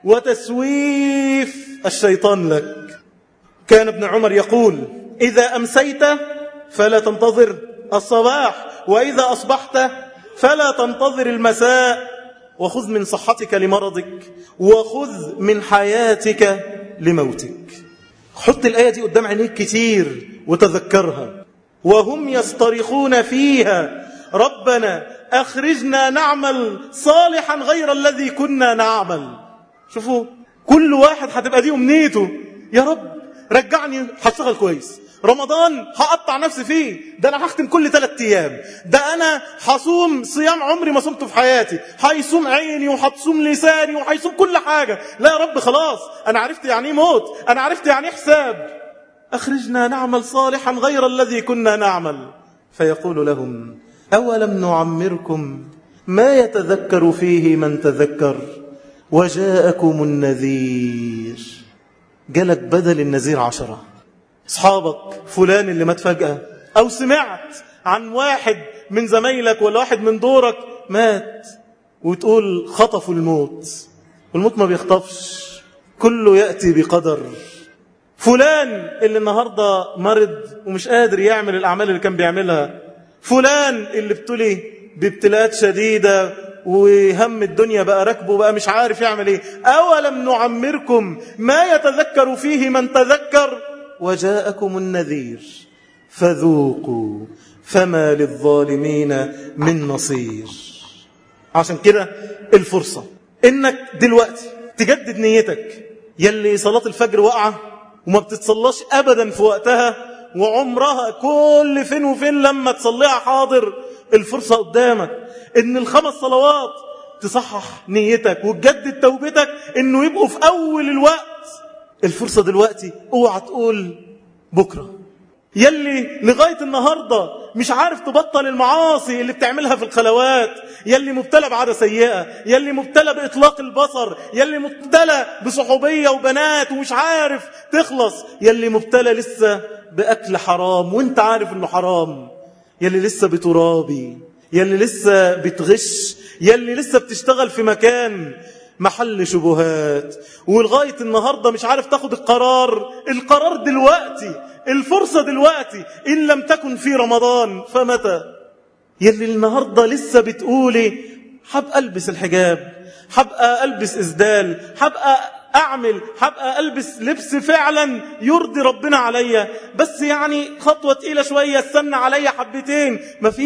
وتسويف الشيطان لك. كان ابن عمر يقول: إذا أمسيت فلا تنتظر الصباح، وإذا أصبحت فلا تنتظر المساء، وخذ من صحتك لمرضك، وخذ من حياتك لموتك. حط الآية دي قدام عينيك كتير وتذكرها. وهم يصطرخون فيها: ربنا أخرجنا نعمل صالحا غير الذي كنا نعمل. شوفوا كل واحد هتبقى دي أمنيته، يا رب رجعني هشتغل كويس، رمضان هقطع نفسي فيه، ده أنا هختم كل 3 أيام، ده أنا هصوم صيام عمري ما صمته في حياتي، هيصوم عيني وهتصوم لساني وهيصوم كل حاجة. لا يا رب خلاص، أنا عرفت يعني موت، أنا عرفت يعني حساب. أخرجنا نعمل صالحا غير الذي كنا نعمل. فيقول لهم: أولم نعمركم ما يتذكر فيه من تذكر وجاءكم النذير. جالك بدل النذير 10. أصحابك فلان اللي مات فجأة، أو سمعت عن واحد من زمايلك ولا واحد من دورك مات، وتقول خطفوا الموت. والموت ما بيخطفش، كله يأتي بقدر. فلان اللي النهاردة مرض ومش قادر يعمل الأعمال اللي كان بيعملها، فلان اللي ابتلي بابتلاءات شديدة وهم الدنيا بقى ركبه بقى مش عارف يعمل ايه. أولم نعمركم ما يتذكر فيه من تذكر وجاءكم النذير فذوقوا فما للظالمين من نصير. عشان كده الفرصة انك دلوقتي تجدد نيتك. يلي صلاة الفجر وقعة وما بتتصلاش ابدا في وقتها، وعمرها كل فين وفين لما تصليها حاضر، الفرصة قدامك ان ال5 صلوات تصحح نيتك وتجدد توبتك انه يبقوا في اول الوقت. الفرصة دلوقتي، اوعى تقول بكرة. يلي لغاية النهاردة مش عارف تبطل المعاصي اللي بتعملها في الخلوات، يلي مبتلى بعادة سيئة، يلي مبتلى بإطلاق البصر، يلي مبتلى بصحوبية وبنات ومش عارف تخلص، يلي مبتلى لسه بأكل حرام وانت عارف انه حرام، يلي لسه بترابي، يلي لسه بتغش، يلي لسه بتشتغل في مكان محل شبهات، ولغاية النهاردة مش عارف تاخد القرار دلوقتي، الفرصة دلوقتي. إن لم تكن في رمضان فمتى؟ يلي النهاردة لسه بتقولي حبقى ألبس الحجاب، حبقى ألبس إسدال، حبقى ألبس لبس فعلا يرضي ربنا عليا، بس يعني خطوة تقيلة شوية، استنى عليا حبتين.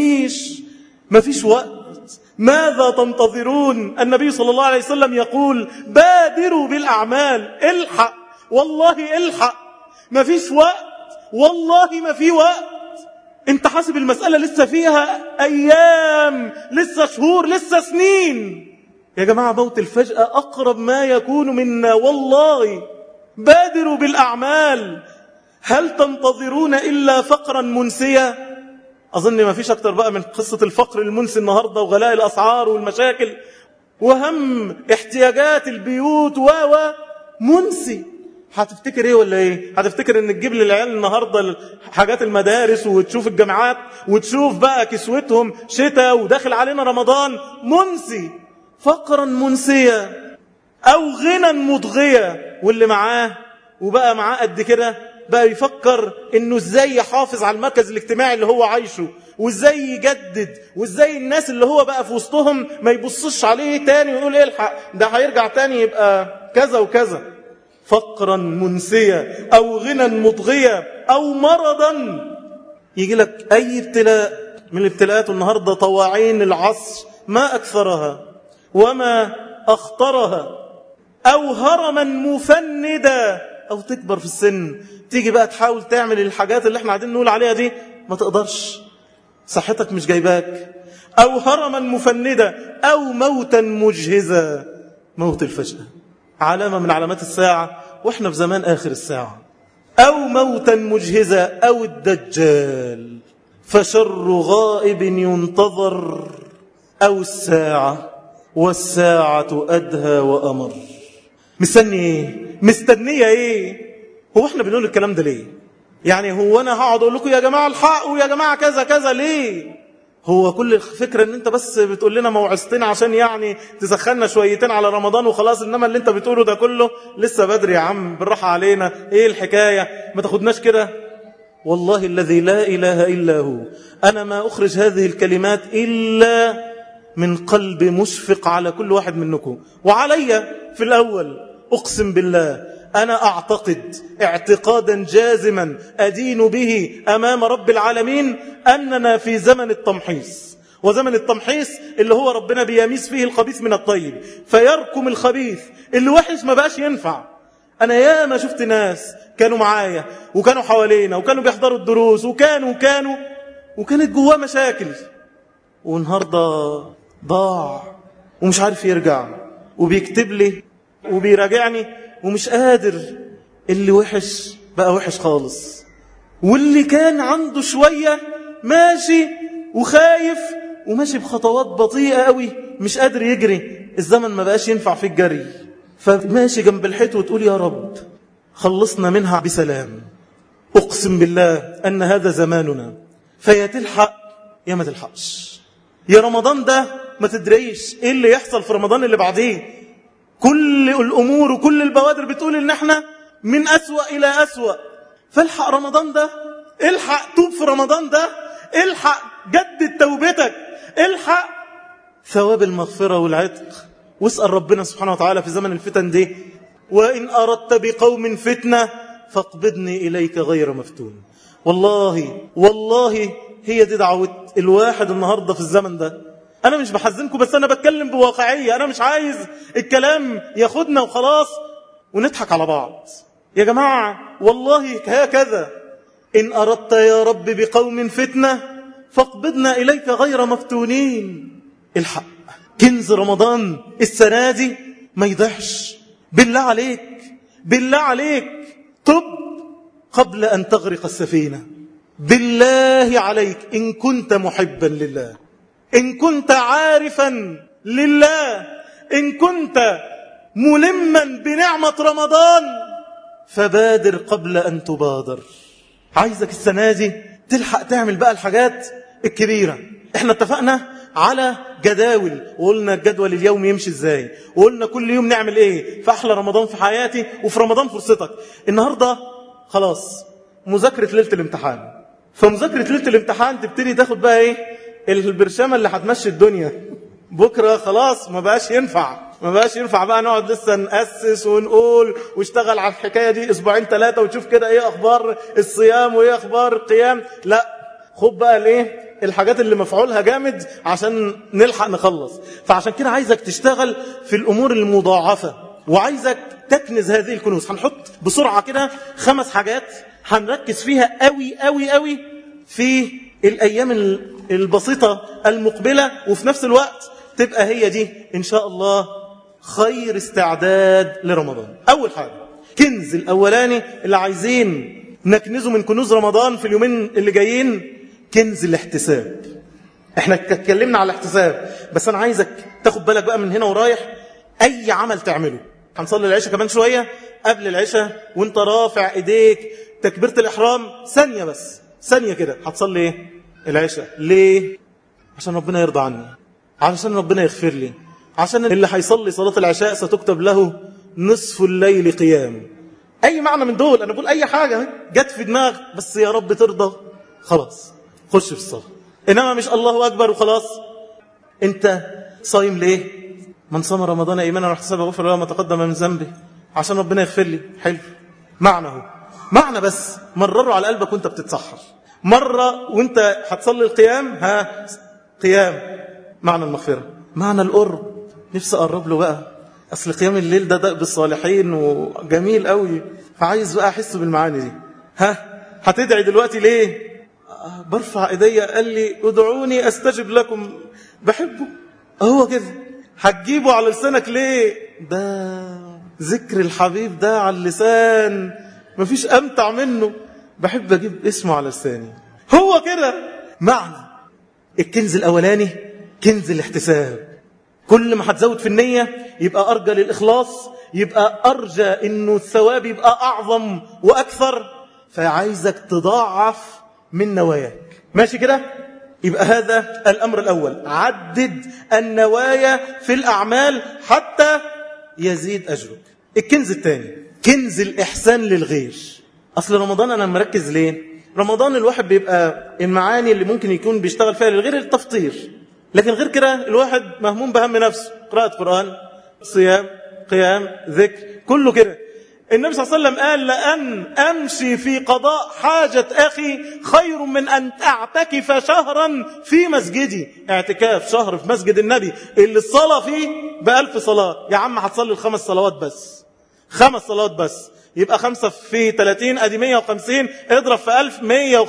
مفيش وقت. ماذا تنتظرون؟ النبي صلى الله عليه وسلم يقول: بادروا بالأعمال. الحق والله، الحق، مفيش وقت والله، ما في وقت. انت حاسب المسألة لسه فيها أيام، لسه شهور، لسه سنين. يا جماعة موت الفجأة أقرب ما يكون منا والله. بادروا بالأعمال. هل تنتظرون إلا فقرا منسيا؟ أظن ما فيش أكتر بقى من قصة الفقر المنسي النهاردة وغلاء الأسعار والمشاكل وهم احتياجات البيوت منسي. هتفتكر ايه ولا ايه؟ هتفتكر ان تجيب للعيال النهاردة حاجات المدارس وتشوف الجامعات وتشوف بقى كسوتهم شتاء وداخل علينا رمضان. منسي، فقرا منسيا او غنى مضغية. واللي معاه وبقى معاه قد كده بقى يفكر انه ازاي يحافظ على المركز الاجتماعي اللي هو عايشه، وازاي يجدد، وازاي الناس اللي هو بقى في وسطهم ما يبصش عليه تاني ويقول الحق ده هيرجع تاني يبقى كذا وكذا. فقرا منسيا او غنى مضغيا او مرضا. يجي لك اي ابتلاء من الابتلاءات. النهارده طواعين العصر ما اكثرها وما اخطرها. او هرما مفندا، او تكبر في السن تيجي بقى تحاول تعمل الحاجات اللي احنا قاعدين نقول عليها دي ما تقدرش، صحتك مش جايباك. او هرما مفندا او موتا مجهزا. موت الفجأة علامة من علامات الساعة واحنا في زمان آخر الساعة. أو موتا مجهزا أو الدجال. فشر غائب ينتظر أو الساعة والساعة أدهى وأمر. مستني ايه؟ مستنية ايه؟ هو احنا بنقول الكلام ده ليه؟ يعني هو انا هقعد اقول لكم يا جماعة الحق ويا جماعة كذا كذا ليه؟ هو كل الفكرة ان انت بس بتقول لنا موعظتين عشان يعني تسخلنا شويتين على رمضان وخلاص، انما اللي انت بتقوله ده كله لسه بدري يا عم، بالراحة علينا، ايه الحكاية؟ ما تاخدناش كده. والله الذي لا اله الا هو انا ما اخرج هذه الكلمات الا من قلب مشفق على كل واحد منكم وعلي في الاول. اقسم بالله أنا أعتقد اعتقادا جازما أدين به أمام رب العالمين أننا في زمن التمحيص. وزمن التمحيص اللي هو ربنا بيميز فيه الخبيث من الطيب، فيركم الخبيث اللي وحش ما بقاش ينفع. أنا يا ما شفت ناس كانوا معايا وكانوا حوالينا وكانوا بيحضروا الدروس وكانت جواه مشاكل، والنهاردة ضاع ومش عارف يرجع وبيكتب لي وبيراجعني ومش قادر. اللي وحش بقى وحش خالص، واللي كان عنده شوية ماشي وخايف وماشي بخطوات بطيئة قوي مش قادر يجري. الزمن ما بقاش ينفع في الجري، فماشي جنب الحيط وتقول يا رب خلصنا منها بسلام. أقسم بالله أن هذا زماننا، فيا تلحق يا ما تلحقش. يا رمضان ده ما تدريش ايه اللي يحصل في رمضان اللي بعديه. كل الأمور وكل البوادر بتقول إن احنا من أسوأ إلى أسوأ. فالحق رمضان ده، الحق توب في رمضان ده، الحق جدد توبتك، الحق ثواب المغفرة والعتق، واسأل ربنا سبحانه وتعالى في زمن الفتن دي وإن أردت بقوم فتنة فاقبضني إليك غير مفتون. والله هي دي دعوة الواحد النهاردة في الزمن ده. أنا مش بحزنكم، بس أنا بتكلم بواقعية. أنا مش عايز الكلام ياخدنا وخلاص ونضحك على بعض. يا جماعة والله هكذا، إن أردت يا رب بقوم فتنة فاقبضنا إليك غير مفتونين. الحق كنز رمضان السنة دي ما يضحش. بالله عليك تب قبل أن تغرق السفينة. بالله عليك إن كنت محبا لله، إن كنت عارفا لله، إن كنت ملما بنعمة رمضان فبادر قبل أن تبادر. عايزك السنة دي تلحق تعمل بقى الحاجات الكبيرة. احنا اتفقنا على جداول وقلنا الجدول اليوم يمشي ازاي، وقلنا كل يوم نعمل ايه. فأحلى رمضان في حياتي وفي رمضان فرصتك. النهاردة خلاص مذاكرة ليلة الامتحان، فمذاكرة ليلة الامتحان تبتدي تاخد بقى ايه البرشامة اللي هتمشي الدنيا. بكرة خلاص ما بقاش ينفع بقى نقعد لسه نأسس ونقول واشتغل على الحكاية دي أسبوعين 3 وتشوف كده ايه أخبار الصيام وايه أخبار القيام. لا، خد بقى الايه الحاجات اللي مفعولها جامد عشان نلحق نخلص. فعشان كده عايزك تشتغل في الأمور المضاعفة، وعايزك تكنز هذه الكنوز. هنحط بسرعة كده 5 حاجات هنركز فيها قوي قوي قوي في الأيام البسيطة المقبلة، وفي نفس الوقت تبقى هي دي إن شاء الله خير استعداد لرمضان. أول حاجة كنز الأولاني اللي عايزين نكنزه من كنوز رمضان في اليومين اللي جايين، كنز الاحتساب. احنا اتكلمنا على الاحتساب، بس أنا عايزك تاخد بالك بقى من هنا ورايح. أي عمل تعمله، هنصلي العشاء كمان شوية، قبل العشاء وانت رافع ايديك تكبيرة الإحرام ثانية بس، ثانية كده هتصلي ايه؟ العشاء. ليه؟ عشان ربنا يرضى عني، عشان ربنا يغفر لي، عشان اللي هيصلي صلاة العشاء ستكتب له نصف الليل قيام. أي معنى من دول، أنا بقول أي حاجة جت في دماغ، بس يا رب ترضى، خلاص خش في الصلاة. إنما مش الله أكبر وخلاص. أنت صايم ليه؟ من صام رمضان إيمانا واحتسابا غفر له ما تقدم من ذنبه، عشان ربنا يغفر لي. حلو، معنى هو معنى، بس مرره على قلبك وانت بتتسحر، مرة وانت هتصلي القيام، قيام معنى المغفرة، معنى القرب، نفسي أقرب له بقى. أصل قيام الليل ده بالصالحين وجميل قوي، فعايز بقى أحس بالمعاني دي. هتدعي دلوقتي ليه؟ برفع ايدي، قال لي ادعوني أستجب لكم، بحبه. هو كده هتجيبه على لسانك ليه؟ ده ذكر الحبيب ده على اللسان مفيش أمتع منه، بحب أجيب اسمه على لساني. هو كده معنى الكنز الأولاني، كنز الاحتساب. كل ما هتزود في النية يبقى أرجى للإخلاص، يبقى أرجى إنه الثواب يبقى أعظم وأكثر، فعايزك تضاعف من نواياك. ماشي كده؟ يبقى هذا الأمر الأول، عدد النوايا في الأعمال حتى يزيد أجرك. الكنز الثاني كنز الإحسان للغير. أصل رمضان أنا مركز ليه؟ رمضان الواحد بيبقى المعاني اللي ممكن يكون بيشتغل فيها للغير التفطير، لكن غير كده الواحد مهموم بهم نفسه، قراءة قرآن، صيام، قيام، ذكر، كله كده. النبي صلى الله عليه وسلم قال لأن أمشي في قضاء حاجة أخي خير من أن أعتكف شهرا في مسجدي. اعتكاف شهر في مسجد النبي اللي الصلاة فيه ب1000 صلاة. يا عم هتصلي ال5 صلوات بس، 5 صلوات بس، يبقى 5 في 30 أدي 150، اضرب في 1000،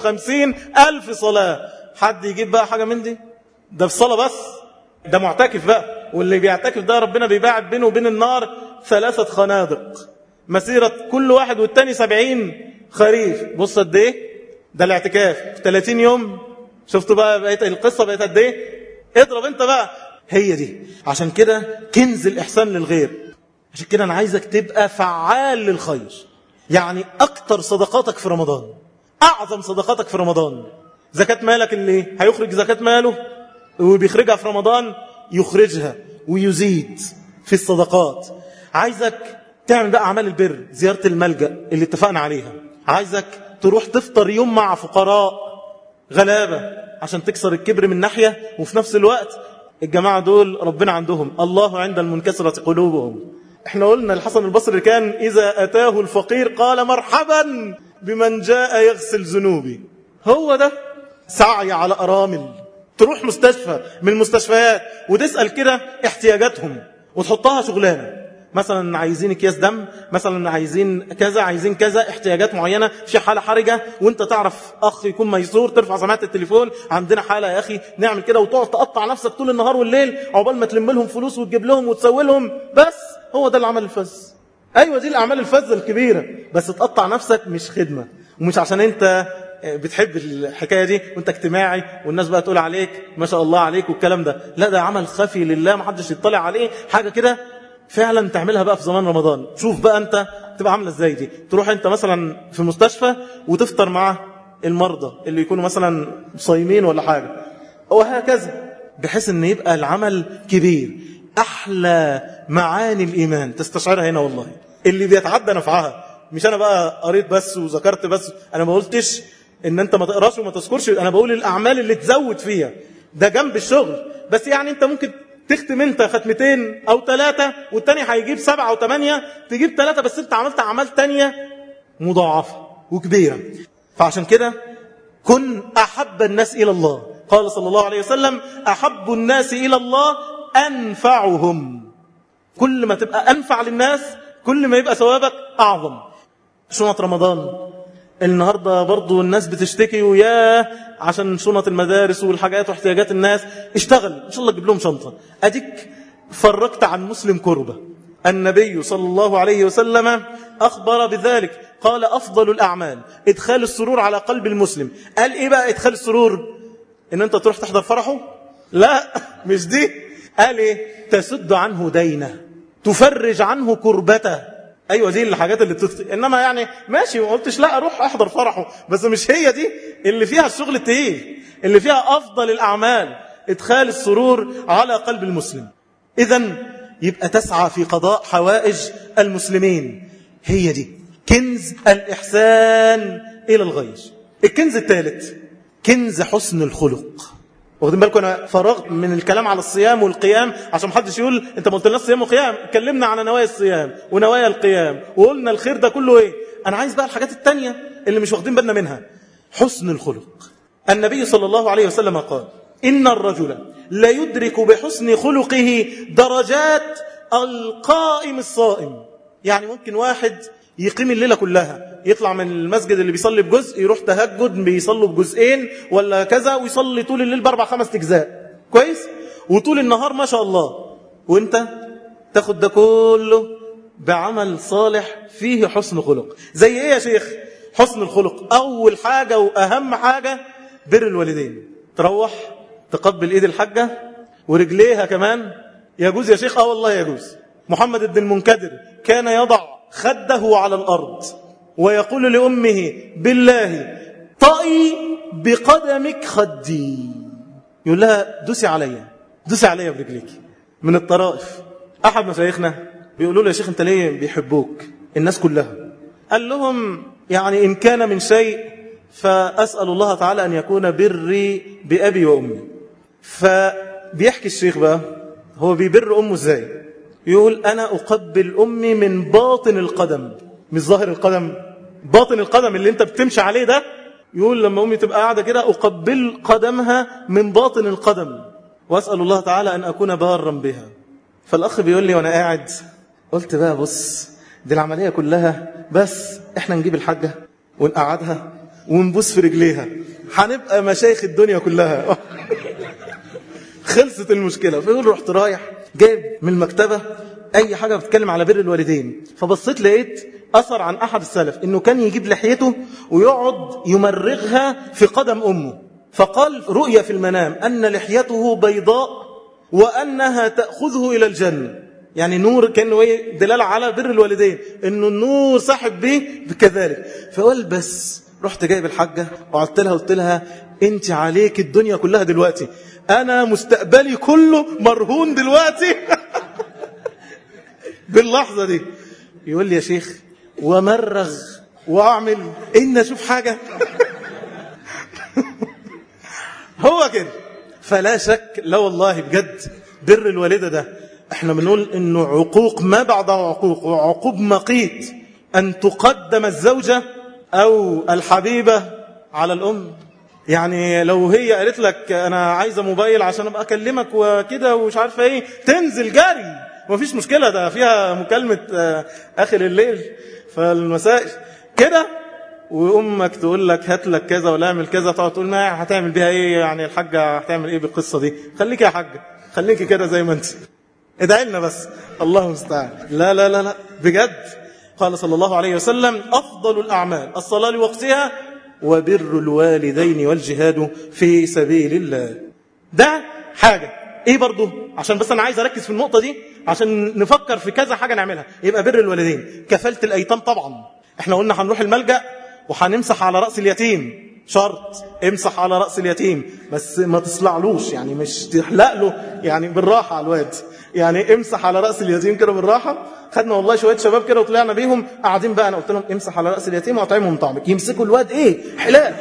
150,000 صلاة. حد يجيب بقى حاجة من دي؟ ده في صلاة بس، ده معتكف بقى. واللي بيعتكف ده ربنا بيباعد بينه وبين النار 3 خنادق، مسيرة كل واحد والتاني 70 خريف. بص قد ايه ده الاعتكاف في 30 يوم. شفتوا بقى بقيت القصة بقيت قد ايه؟ اضرب انت بقى. هي دي عشان كده كنز الإحسان للغير. عشان كده أنا عايزك تبقى فعال للخير. يعني أكتر صدقاتك في رمضان، أعظم صدقاتك في رمضان زكاة مالك. اللي هيخرج زكاة ماله وبيخرجها في رمضان يخرجها ويزيد في الصدقات. عايزك تعمل بقى أعمال البر، زيارة الملجأ اللي اتفقنا عليها. عايزك تروح تفطر يوم مع فقراء غلابة عشان تكسر الكبر من ناحية، وفي نفس الوقت الجماعة دول ربنا عندهم الله عند المنكسرة قلوبهم. احنا قلنا الحسن البصري كان إذا أتاه الفقير قال مرحبا بمن جاء يغسل ذنوبي. هو ده سعي على أرامل. تروح مستشفى من المستشفيات وتسأل كده احتياجاتهم وتحطها شغلانة، مثلا عايزين اكياس دم، مثلا عايزين كذا، عايزين كذا، احتياجات معينة في حالة حرجة، وانت تعرف اخ يكون ميسور، ترفع سماعة التليفون عندنا حالة يا اخي نعمل كده، وتقعد تقطع نفسك طول النهار والليل عقبال ما تلم لهم فلوس وتجيب لهم وتسوي لهم. بس هو ده العمل الفذ. ايوه دي الاعمال الفذة الكبيرة، بس تقطع نفسك مش خدمة، ومش عشان انت بتحب الحكاية دي وانت اجتماعي والناس بقى تقول عليك ما شاء الله عليك والكلام ده. لا، ده عمل خفي لله ما حدش يطلع عليه، حاجة كده فعلا تعملها بقى في زمان رمضان. شوف بقى انت تبقى عامله ازاي دي. تروح انت مثلا في مستشفى وتفطر مع المرضى اللي يكونوا مثلا صايمين ولا حاجه، وهكذا، بحيث ان يبقى العمل كبير. احلى معاني الايمان تستشعرها هنا والله، اللي بيتعدى نفعها. مش انا بقى قريت بس وذكرت بس، انا ما قلتش ان انت ما تقراش وما تذكرش، انا بقول الاعمال اللي تزود فيها ده جنب الشغل. بس يعني انت ممكن تختم انت ختمتين او 3، والتاني هيجيب 7 أو 8، تجيب 3 بس انت عملت اعمال تانية مضاعفة وكبيرة. فعشان كده كن احب الناس الى الله. قال صلى الله عليه وسلم احب الناس الى الله انفعهم. كل ما تبقى انفع للناس كل ما يبقى ثوابك اعظم. شنط رمضان النهاردة برضو الناس بتشتكي وياه عشان شنط المدارس والحاجات واحتياجات الناس. اشتغل إن شاء الله تجيب لهم شنطة. أديك فرقت عن مسلم كربة. النبي صلى الله عليه وسلم أخبر بذلك، قال أفضل الأعمال إدخال السرور على قلب المسلم. قال إيه بقى إدخال السرور؟ إن أنت تروح تحضر فرحه؟ لا مش دي. قال إيه؟ تسد عنه دينه، تفرج عنه كربته. أيوة دي الحاجات اللي إنما يعني ماشي، ما قلتش لا أروح أحضر فرحه، بس مش هي دي اللي فيها الشغل التقيل. اللي فيها أفضل الأعمال إدخال السرور على قلب المسلم. إذن يبقى تسعى في قضاء حوائج المسلمين. هي دي كنز الإحسان إلى الغير. الكنز الثالث كنز حسن الخلق. واخدين بالكم أنا فرغت من الكلام على الصيام والقيام عشان محدش يقول أنت ما قلتلناش صيام وقيام. اتكلمنا على نوايا الصيام ونوايا القيام وقلنا الخير ده كله إيه. أنا عايز بقى الحاجات التانية اللي مش واخدين بالنا منها. حسن الخلق. النبي صلى الله عليه وسلم قال إن الرجل لا يدرك بحسن خلقه درجات القائم الصائم. يعني ممكن واحد يقيم الليلة كلها، يطلع من المسجد اللي بيصلي بجزء يروح تهجد بيصلوا بجزئين ولا كذا، ويصلي طول الليل ب4-5 أجزاء كويس، وطول النهار ما شاء الله، وانت تاخد ده كله بعمل صالح فيه حسن خلق. زي ايه يا شيخ حسن الخلق؟ اول حاجة واهم حاجة بر الوالدين. تروح تقبل ايد الحاجة ورجليها كمان. يجوز يا شيخ؟ والله يجوز. محمد بن المنكدر كان يضع خده على الأرض ويقول لأمه بالله طئي بقدمك خدي. يقول لها دوسي عليا برجليك. من الطرائف أحد مشايخنا بيقولوا له يا شيخ أنت ليه بيحبوك الناس كلها؟ قال لهم يعني إن كان من شيء فأسأل الله تعالى أن يكون بري بأبي وأمي. فبيحكي الشيخ بقى هو بيبر أمه إزاي. يقول أنا أقبل أمي من باطن القدم، مش ظاهر القدم، باطن القدم اللي أنت بتمشي عليه ده. يقول لما أمي تبقى قاعدة كده أقبل قدمها من باطن القدم وأسأل الله تعالى أن أكون بارا بها. فالأخ بيقول لي وأنا قاعد قلت بقى بص دي العملية كلها بس إحنا نجيب الحاجة ونقعدها ونبوس في رجليها هنبقى مشايخ الدنيا كلها. خلصت المشكلة. فيقول رحت رايح جايب من المكتبة أي حاجة بتتكلم على بر الوالدين. فبصيت لقيت أثر عن أحد السلف إنه كان يجيب لحيته ويقعد يمرغها في قدم أمه. فقال رؤيا في المنام أن لحيته بيضاء وأنها تأخذه إلى الجنة. يعني نور كأنه دلالة على بر الوالدين إنه النور صاحب به كذلك. فقال بس رحت جايب الحاجة وقعدت لها قلت لها أنت عليك الدنيا كلها دلوقتي، أنا مستقبلي كله مرهون دلوقتي باللحظة دي. يقول لي يا شيخ ومرغ وأعمل إن أشوف حاجة. هو كده. فلا شك لا والله بجد بر الوالدة ده احنا بنقول إنه عقوق ما بعده عقوق، وعقوب مقيت أن تقدم الزوجة أو الحبيبة على الأم. يعني لو هي قالت لك أنا عايزة موبايل عشان أبقى أكلمك وكده ومش عارفة إيه، تنزل جاري مفيش مشكلة، ده فيها مكالمة آخر الليل فالمساء كده. وأمك تقول لك هات لك كذا ولا اعمل كذا، تقعد تقول ما هتعمل بيها إيه يعني الحاجة هتعمل إيه بالقصة دي؟ خليك يا حاجة خليكي كده زي ما أنت، ادعي لنا بس الله المستعان. لا لا لا لا بجد. قال صلى الله عليه وسلم أفضل الأعمال الصلاة لوقتها وبر الوالدين والجهاد في سبيل الله. ده حاجة ايه برضو عشان بس انا عايز اركز في النقطة دي عشان نفكر في كذا حاجة نعملها. يبقى بر الوالدين، كفالة الايتام طبعا. احنا قلنا هنروح الملجأ وهنمسح على رأس اليتيم، شرط امسح على رأس اليتيم بس ما تصلعلوش، يعني مش تحلق له، يعني بالراحة على الواد، يعني امسح على رأس اليتيم كده بالراحة. خدنا والله شوية شباب كده وطلعنا بيهم قاعدين بقى، انا قلت لهم امسح على رأس اليتيم واطعمهم طعمك. يمسكوا الواد ايه حلال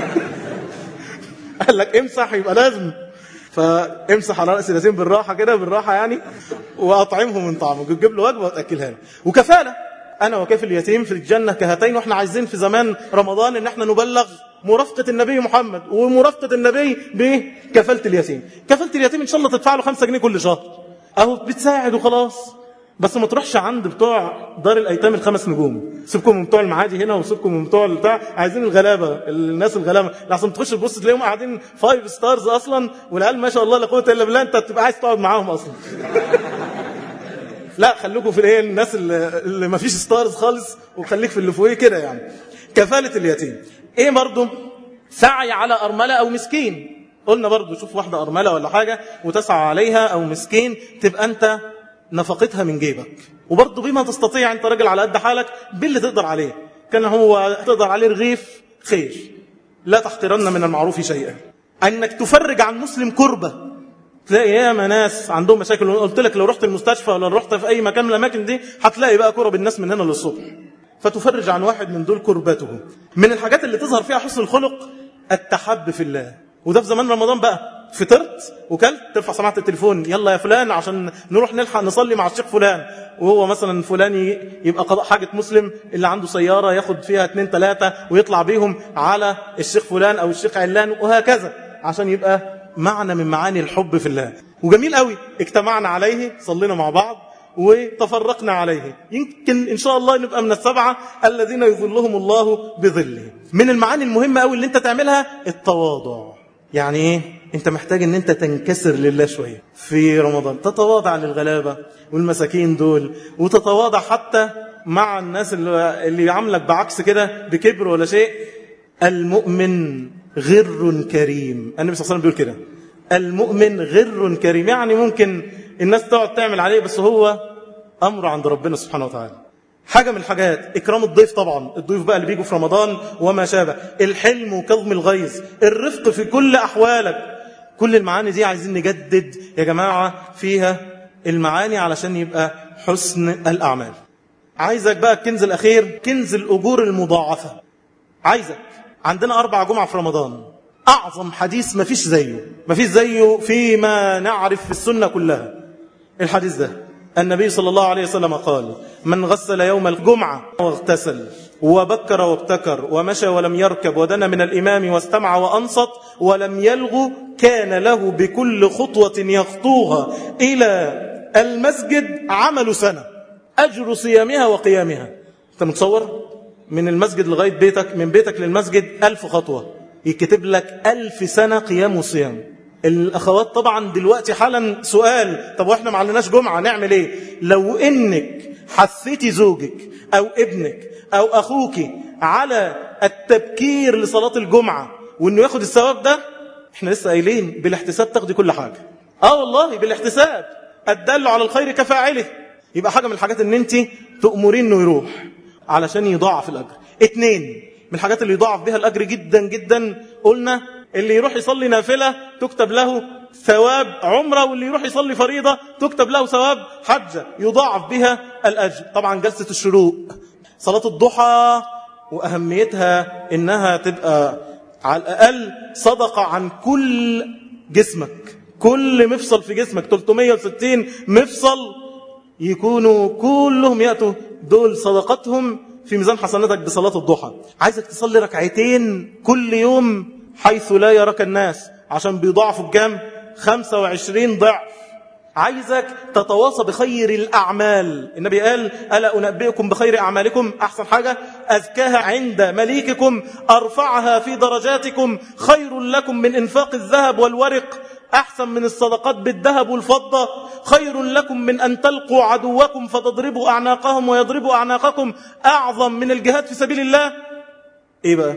قال لك امسح يبقى لازم، فامسح على رأس اليتيم بالراحة كده بالراحة يعني، واطعمهم من طعمك، تجيب له وجبة وتأكلها له. وكفالة أنا وكيف اليتيم في الجنة كهاتين. وإحنا عايزين في زمان رمضان إن إحنا نبلغ مرافقة النبي محمد ومرافقة النبي بكفالة اليتيم. كفالة اليتيم إن شاء الله تدفع له 5 جنيه كل شهر، أهو بتساعد وخلاص. بس ما تروحش عند بتوع دار الايتام ال5 نجوم، سيبكم من بتوع المعادي هنا وسيبكم من بتوع بتاع، عايزين الغلابه، الناس الغلابه، لحسن تخش تبص تلاقيهم قاعدين 5 ستارز اصلا، والعيال ما شاء الله لا قوه الا بالله، انت تبقى عايز تقعد معاهم اصلا. لا خليكم في الايه، الناس اللي ما فيش ستارز خالص، وخليك في اللي فوقيه كده يعني. كفاله اليتيم ايه برضو؟ سعي على ارمله او مسكين. قلنا برضو شوف واحده ارمله ولا حاجه وتسعى عليها، او مسكين تبقى انت نفقتها من جيبك، وبرضو بما تستطيع، انت راجل على قد حالك باللي تقدر عليه، كان هو تقدر عليه رغيف خير، لا تحقرن من المعروف شيئا. انك تفرج عن مسلم كربه، تلاقي ياما ناس عندهم مشاكل، قلت لك لو رحت المستشفى ولا رحت في اي مكان من الاماكن دي هتلاقي بقى كرب الناس من هنا للصبح، فتفرج عن واحد من دول كربته. من الحاجات اللي تظهر فيها حسن الخلق التحب في الله، وده في زمان رمضان بقى، فطرت وكلت ترفع سماعه التليفون، يلا يا فلان عشان نروح نلحق نصلي مع الشيخ فلان، وهو مثلا فلان يبقى قضاء حاجه مسلم اللي عنده سياره ياخد فيها 2 3 ويطلع بيهم على الشيخ فلان او الشيخ علان، وهكذا، عشان يبقى معنى من معاني الحب في الله. وجميل قوي، اجتمعنا عليه، صلينا مع بعض وتفرقنا عليه، يمكن إن شاء الله نبقى من 7 الذين يظلهم الله بظله. من المعاني المهمة قوي اللي انت تعملها التواضع. يعني ايه؟ انت محتاج ان انت تنكسر لله شوية في رمضان، تتواضع للغلابة والمساكين دول، وتتواضع حتى مع الناس اللي يعاملك بعكس كده بكبر ولا شيء. المؤمن غر كريم، النبي صلى الله عليه وسلم بيقول كده، المؤمن غر كريم، يعني ممكن الناس تقعد تعمل عليه بس هو أمره عند ربنا سبحانه وتعالى. حاجة من الحاجات إكرام الضيف، طبعا الضيوف بقى اللي بيجوا في رمضان وما شابه، الحلم وكظم الغيظ، الرفق في كل أحوالك. كل المعاني دي عايزين نجدد يا جماعة فيها المعاني علشان يبقى حسن الأعمال. عايزك بقى الكنز الأخير، كنز الأجور المضاعفة. عايزك، عندنا 4 جمعة في رمضان، أعظم حديث ما فيش زيه فيما نعرف في السنة كلها. الحديث ده النبي صلى الله عليه وسلم قال: من غسل يوم الجمعة واغتسل وبكر وابتكر ومشى ولم يركب ودنا من الإمام واستمع وأنصت ولم يلغ، كان له بكل خطوة يخطوها إلى المسجد عمل سنة، أجر صيامها وقيامها. أنت متصور؟ من المسجد لغاية بيتك، من بيتك للمسجد 1000 خطوة، يكتب لك 1000 سنة قيام وصيام. الأخوات طبعا دلوقتي حالا سؤال، طب وإحنا ما علناش جمعة نعمل إيه؟ لو إنك حثيتي زوجك أو ابنك أو أخوك على التبكير لصلاة الجمعة وإنه ياخد الثواب ده، إحنا لسه قايلين بالاحتساب تاخدي كل حاجة. والله بالاحتساب، الدل على الخير كفاعله. يبقى حاجة من الحاجات إن أنت تأمرين إنه يروح علشان يضاعف الأجر. 2 من الحاجات اللي يضاعف بها الأجر جدا جدا، قلنا اللي يروح يصلي نافلة تكتب له ثواب عمرة، واللي يروح يصلي فريضة تكتب له ثواب حجة، يضاعف بها الأجر. طبعا جلسة الشروق، صلاة الضحى، وأهميتها إنها تبقى على الأقل صدقة عن كل جسمك، كل مفصل في جسمك، 360 مفصل يكونوا كلهم يأتوا دول صدقتهم في ميزان حسناتك بصلاة الضحى. عايزك تصلي 2 ركعتين كل يوم حيث لا يراك الناس، عشان بيضاعفوا بكام؟ 25 ضعف. عايزك تتواصى بخير الأعمال. النبي قال: ألا أنبئكم بخير أعمالكم؟ أحسن حاجة أزكاها عند مليككم، أرفعها في درجاتكم، خير لكم من إنفاق الذهب والورق، أحسن من الصدقات بالذهب والفضة، خير لكم من أن تلقوا عدوكم فتضربوا أعناقهم ويضربوا أعناقكم، أعظم من الجهاد في سبيل الله. إيه بقى؟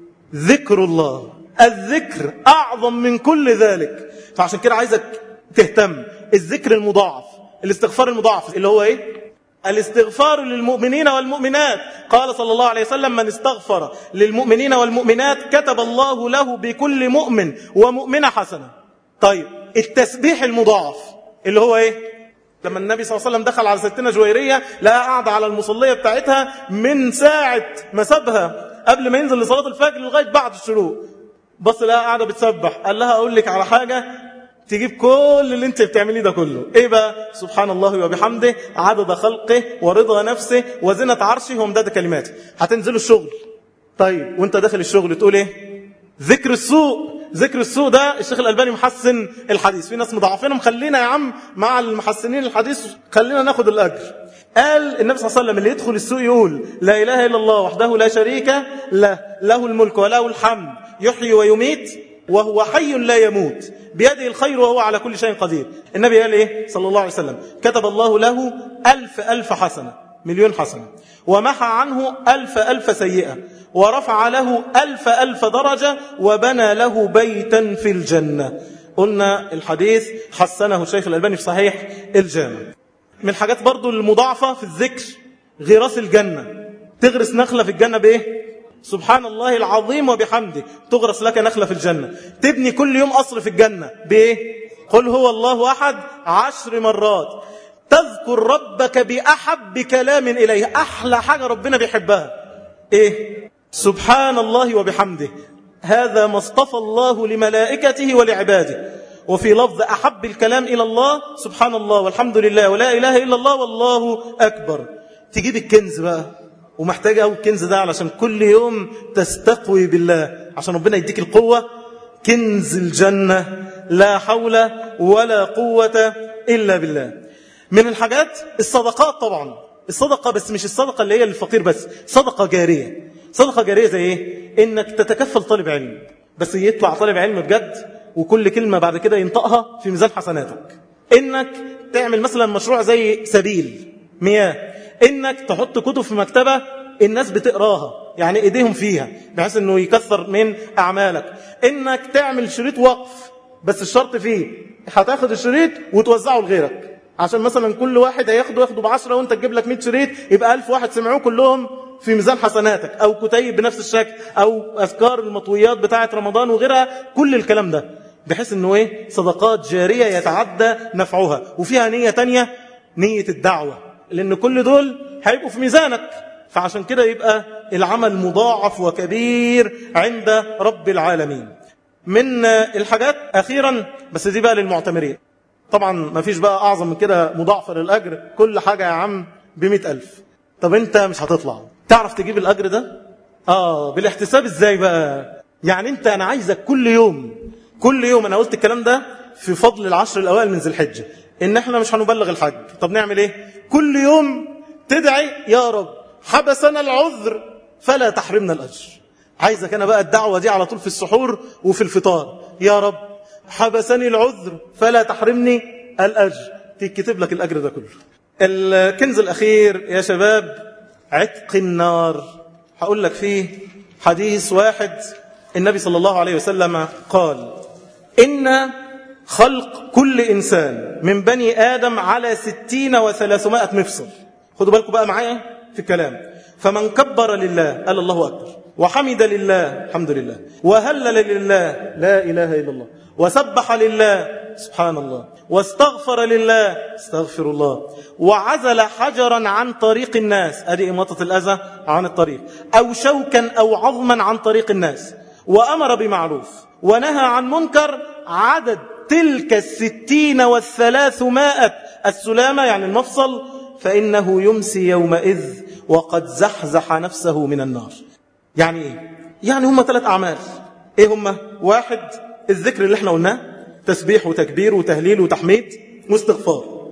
ذكر الله. الذكر أعظم من كل ذلك. فعشان كده عايزك تهتم. الذكر المضاعف، الاستغفار المضاعف، اللي هو إيه؟ الاستغفار للمؤمنين والمؤمنات. قال صلى الله عليه وسلم: من استغفر للمؤمنين والمؤمنات كتب الله له بكل مؤمن ومؤمنة حسنة. طيب التسبيح المضاعف اللي هو ايه؟ لما النبي صلى الله عليه وسلم دخل على ستنا جويرية لقى قاعدة على المصلية بتاعتها من ساعة ما سابها قبل ما ينزل لصلاة الفجر لغاية بعد الشروق، بص لقى قاعدة بتسبح. قال لها: أقول لك على حاجة تجيب كل اللي انت بتعمليه ده كله. ايه بقى؟ سبحان الله وبحمده عدد خلقه ورضا نفسه وزنة عرشه ومداد كلماته. هتنزلوا الشغل، طيب وانت داخل الشغل تقول ايه؟ ذكر السوء ذكر السوء ده الشيخ الألباني محسن الحديث، في ناس مضاعفينهم، خلينا يا عم مع المحسنين الحديث، خلينا ناخد الأجر. قال النبي صلى الله عليه وسلم اللي يدخل السوء يقول لا إله إلا الله وحده لا شريك له الملك وله الحمد يحيي ويميت وهو حي لا يموت بيده الخير وهو على كل شيء قدير. النبي قال إيه صلى الله عليه وسلم؟ كتب الله له 1000 حسنة، 1,000,000 حسنة، ومحى عنه 1000 سيئة، ورفع له 1000 درجة، وبنى له بيتا في الجنة. قلنا الحديث حسنه الشيخ الألباني في صحيح الجامع. من الحاجات برضو المضاعفة في الذكر غراس الجنة. تغرس نخلة في الجنة بإيه؟ سبحان الله العظيم وبحمده تغرس لك نخلة في الجنة. تبني كل يوم قصر في الجنة بإيه؟ قل هو الله أحد 10 مرات. تذكر ربك بأحب كلام إليه، أحلى حاجة ربنا بيحبها إيه؟ سبحان الله وبحمده، هذا ما اصطفى الله لملائكته ولعباده. وفي لفظ أحب الكلام إلى الله سبحان الله والحمد لله ولا إله إلا الله والله أكبر. تجيب الكنز بقى، ومحتاجة أو الكنز ده علشان كل يوم تستقوي بالله عشان ربنا يديك القوة. كنز الجنة لا حول ولا قوة إلا بالله. من الحاجات الصدقات طبعا، الصدقة بس مش الصدقة اللي هي للفقير بس، صدقة جارية. صدقة جارية زي إيه؟ إنك تتكفل طالب علم، بس يطلع طالب علم بجد وكل كلمة بعد كده ينطقها في ميزان حسناتك. إنك تعمل مثلا مشروع زي سبيل مياه، إنك تحط كتب في مكتبة الناس بتقراها يعني إيديهم فيها بحيث إنه يكثر من أعمالك. إنك تعمل شريط وقف، بس الشرط فيه هتاخد الشريط وتوزعه لغيرك، عشان مثلا كل واحد ياخده ب10 وانت تجيب لك 100 شريط يبقى 1000 واحد سمعوه كلهم في ميزان حسناتك. أو كتيب بنفس الشكل، أو أذكار المطويات بتاعة رمضان وغيرها، كل الكلام ده بحيث إنه إيه؟ صدقات جارية يتعدى نفعها. وفيها نية تانية، نية الدعوة، لأن كل دول هيبقوا في ميزانك، فعشان كده يبقى العمل مضاعف وكبير عند رب العالمين. من الحاجات أخيرا بس دي بقى للمعتمرين، طبعا ما فيش بقى أعظم من كده مضاعفة للأجر، كل حاجة يا عم ب100,000. طب أنت مش هتطلع تعرف تجيب الأجر ده؟ بالاحتساب. إزاي بقى؟ يعني أنا عايزك كل يوم أنا قلت الكلام ده في فضل العشر الأوائل من ذي الحجة، إن إحنا مش هنبلغ الحج. طب نعمل إيه؟ كل يوم تدعي يا رب حبسنا العذر فلا تحرمنا الأجر. عايزك أنا بقى الدعوة دي على طول في السحور وفي الفطار، يا رب حبسني العذر فلا تحرمني الأجر، تكتب لك الأجر ده كله. الكنز الأخير يا شباب عتق النار. هقول لك فيه حديث واحد، النبي صلى الله عليه وسلم قال إن خلق كل إنسان من بني آدم على 60 و300 مفصل. خدوا بالكم بقى معايا في الكلام. فمن كبر لله قال الله أكبر، وحمد لله الحمد لله، وهلل لله لا إله إلا الله، وسبح لله سبحان الله، واستغفر لله استغفر الله، وعزل حجرا عن طريق الناس، أدي إماطة الأذى عن الطريق، أو شوكا أو عظما عن طريق الناس، وأمر بمعروف ونهى عن منكر، عدد تلك 60 و300 السلامة يعني المفصل، فإنه يمسي يومئذ وقد زحزح نفسه من النار. يعني إيه؟ يعني هم 3 أعمال. إيه هم؟ 1 الذكر اللي احنا قلناه، تسبيح وتكبير وتهليل وتحميد واستغفار.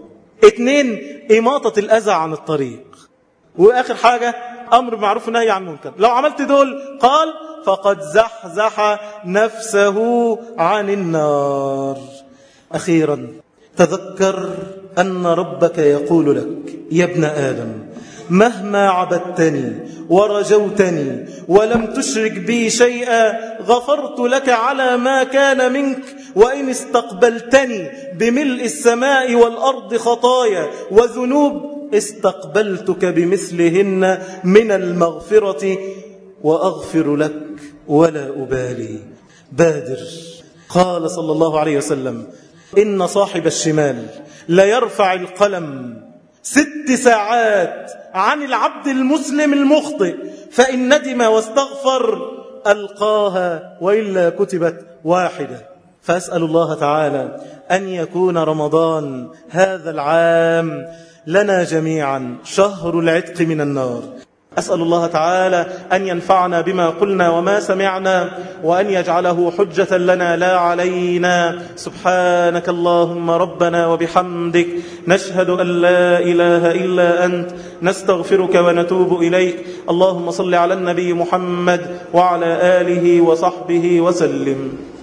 2 إماطة الأذى عن الطريق. وآخر حاجة أمر بمعروف ونهي عن منكر. لو عملت دول قال فقد زحزح نفسه عن النار. أخيرا تذكر أن ربك يقول لك يا ابن آدم مهما عبدتني ورجوتني ولم تشرك بي شيئا غفرت لك على ما كان منك، وإن استقبلتني بملء السماء والأرض خطايا وذنوب استقبلتك بمثلهن من المغفرة وأغفر لك ولا أبالي. بادر. قال صلى الله عليه وسلم إن صاحب الشمال لا يرفع القلم 6 ساعات عن العبد المسلم المخطئ، فإن ندم واستغفر ألقاها وإلا كتبت 1. فأسأل الله تعالى أن يكون رمضان هذا العام لنا جميعا شهر العتق من النار. أسأل الله تعالى أن ينفعنا بما قلنا وما سمعنا، وأن يجعله حجة لنا لا علينا. سبحانك اللهم ربنا وبحمدك، نشهد أن لا إله إلا أنت، نستغفرك ونتوب إليك. اللهم صل على النبي محمد وعلى آله وصحبه وسلم.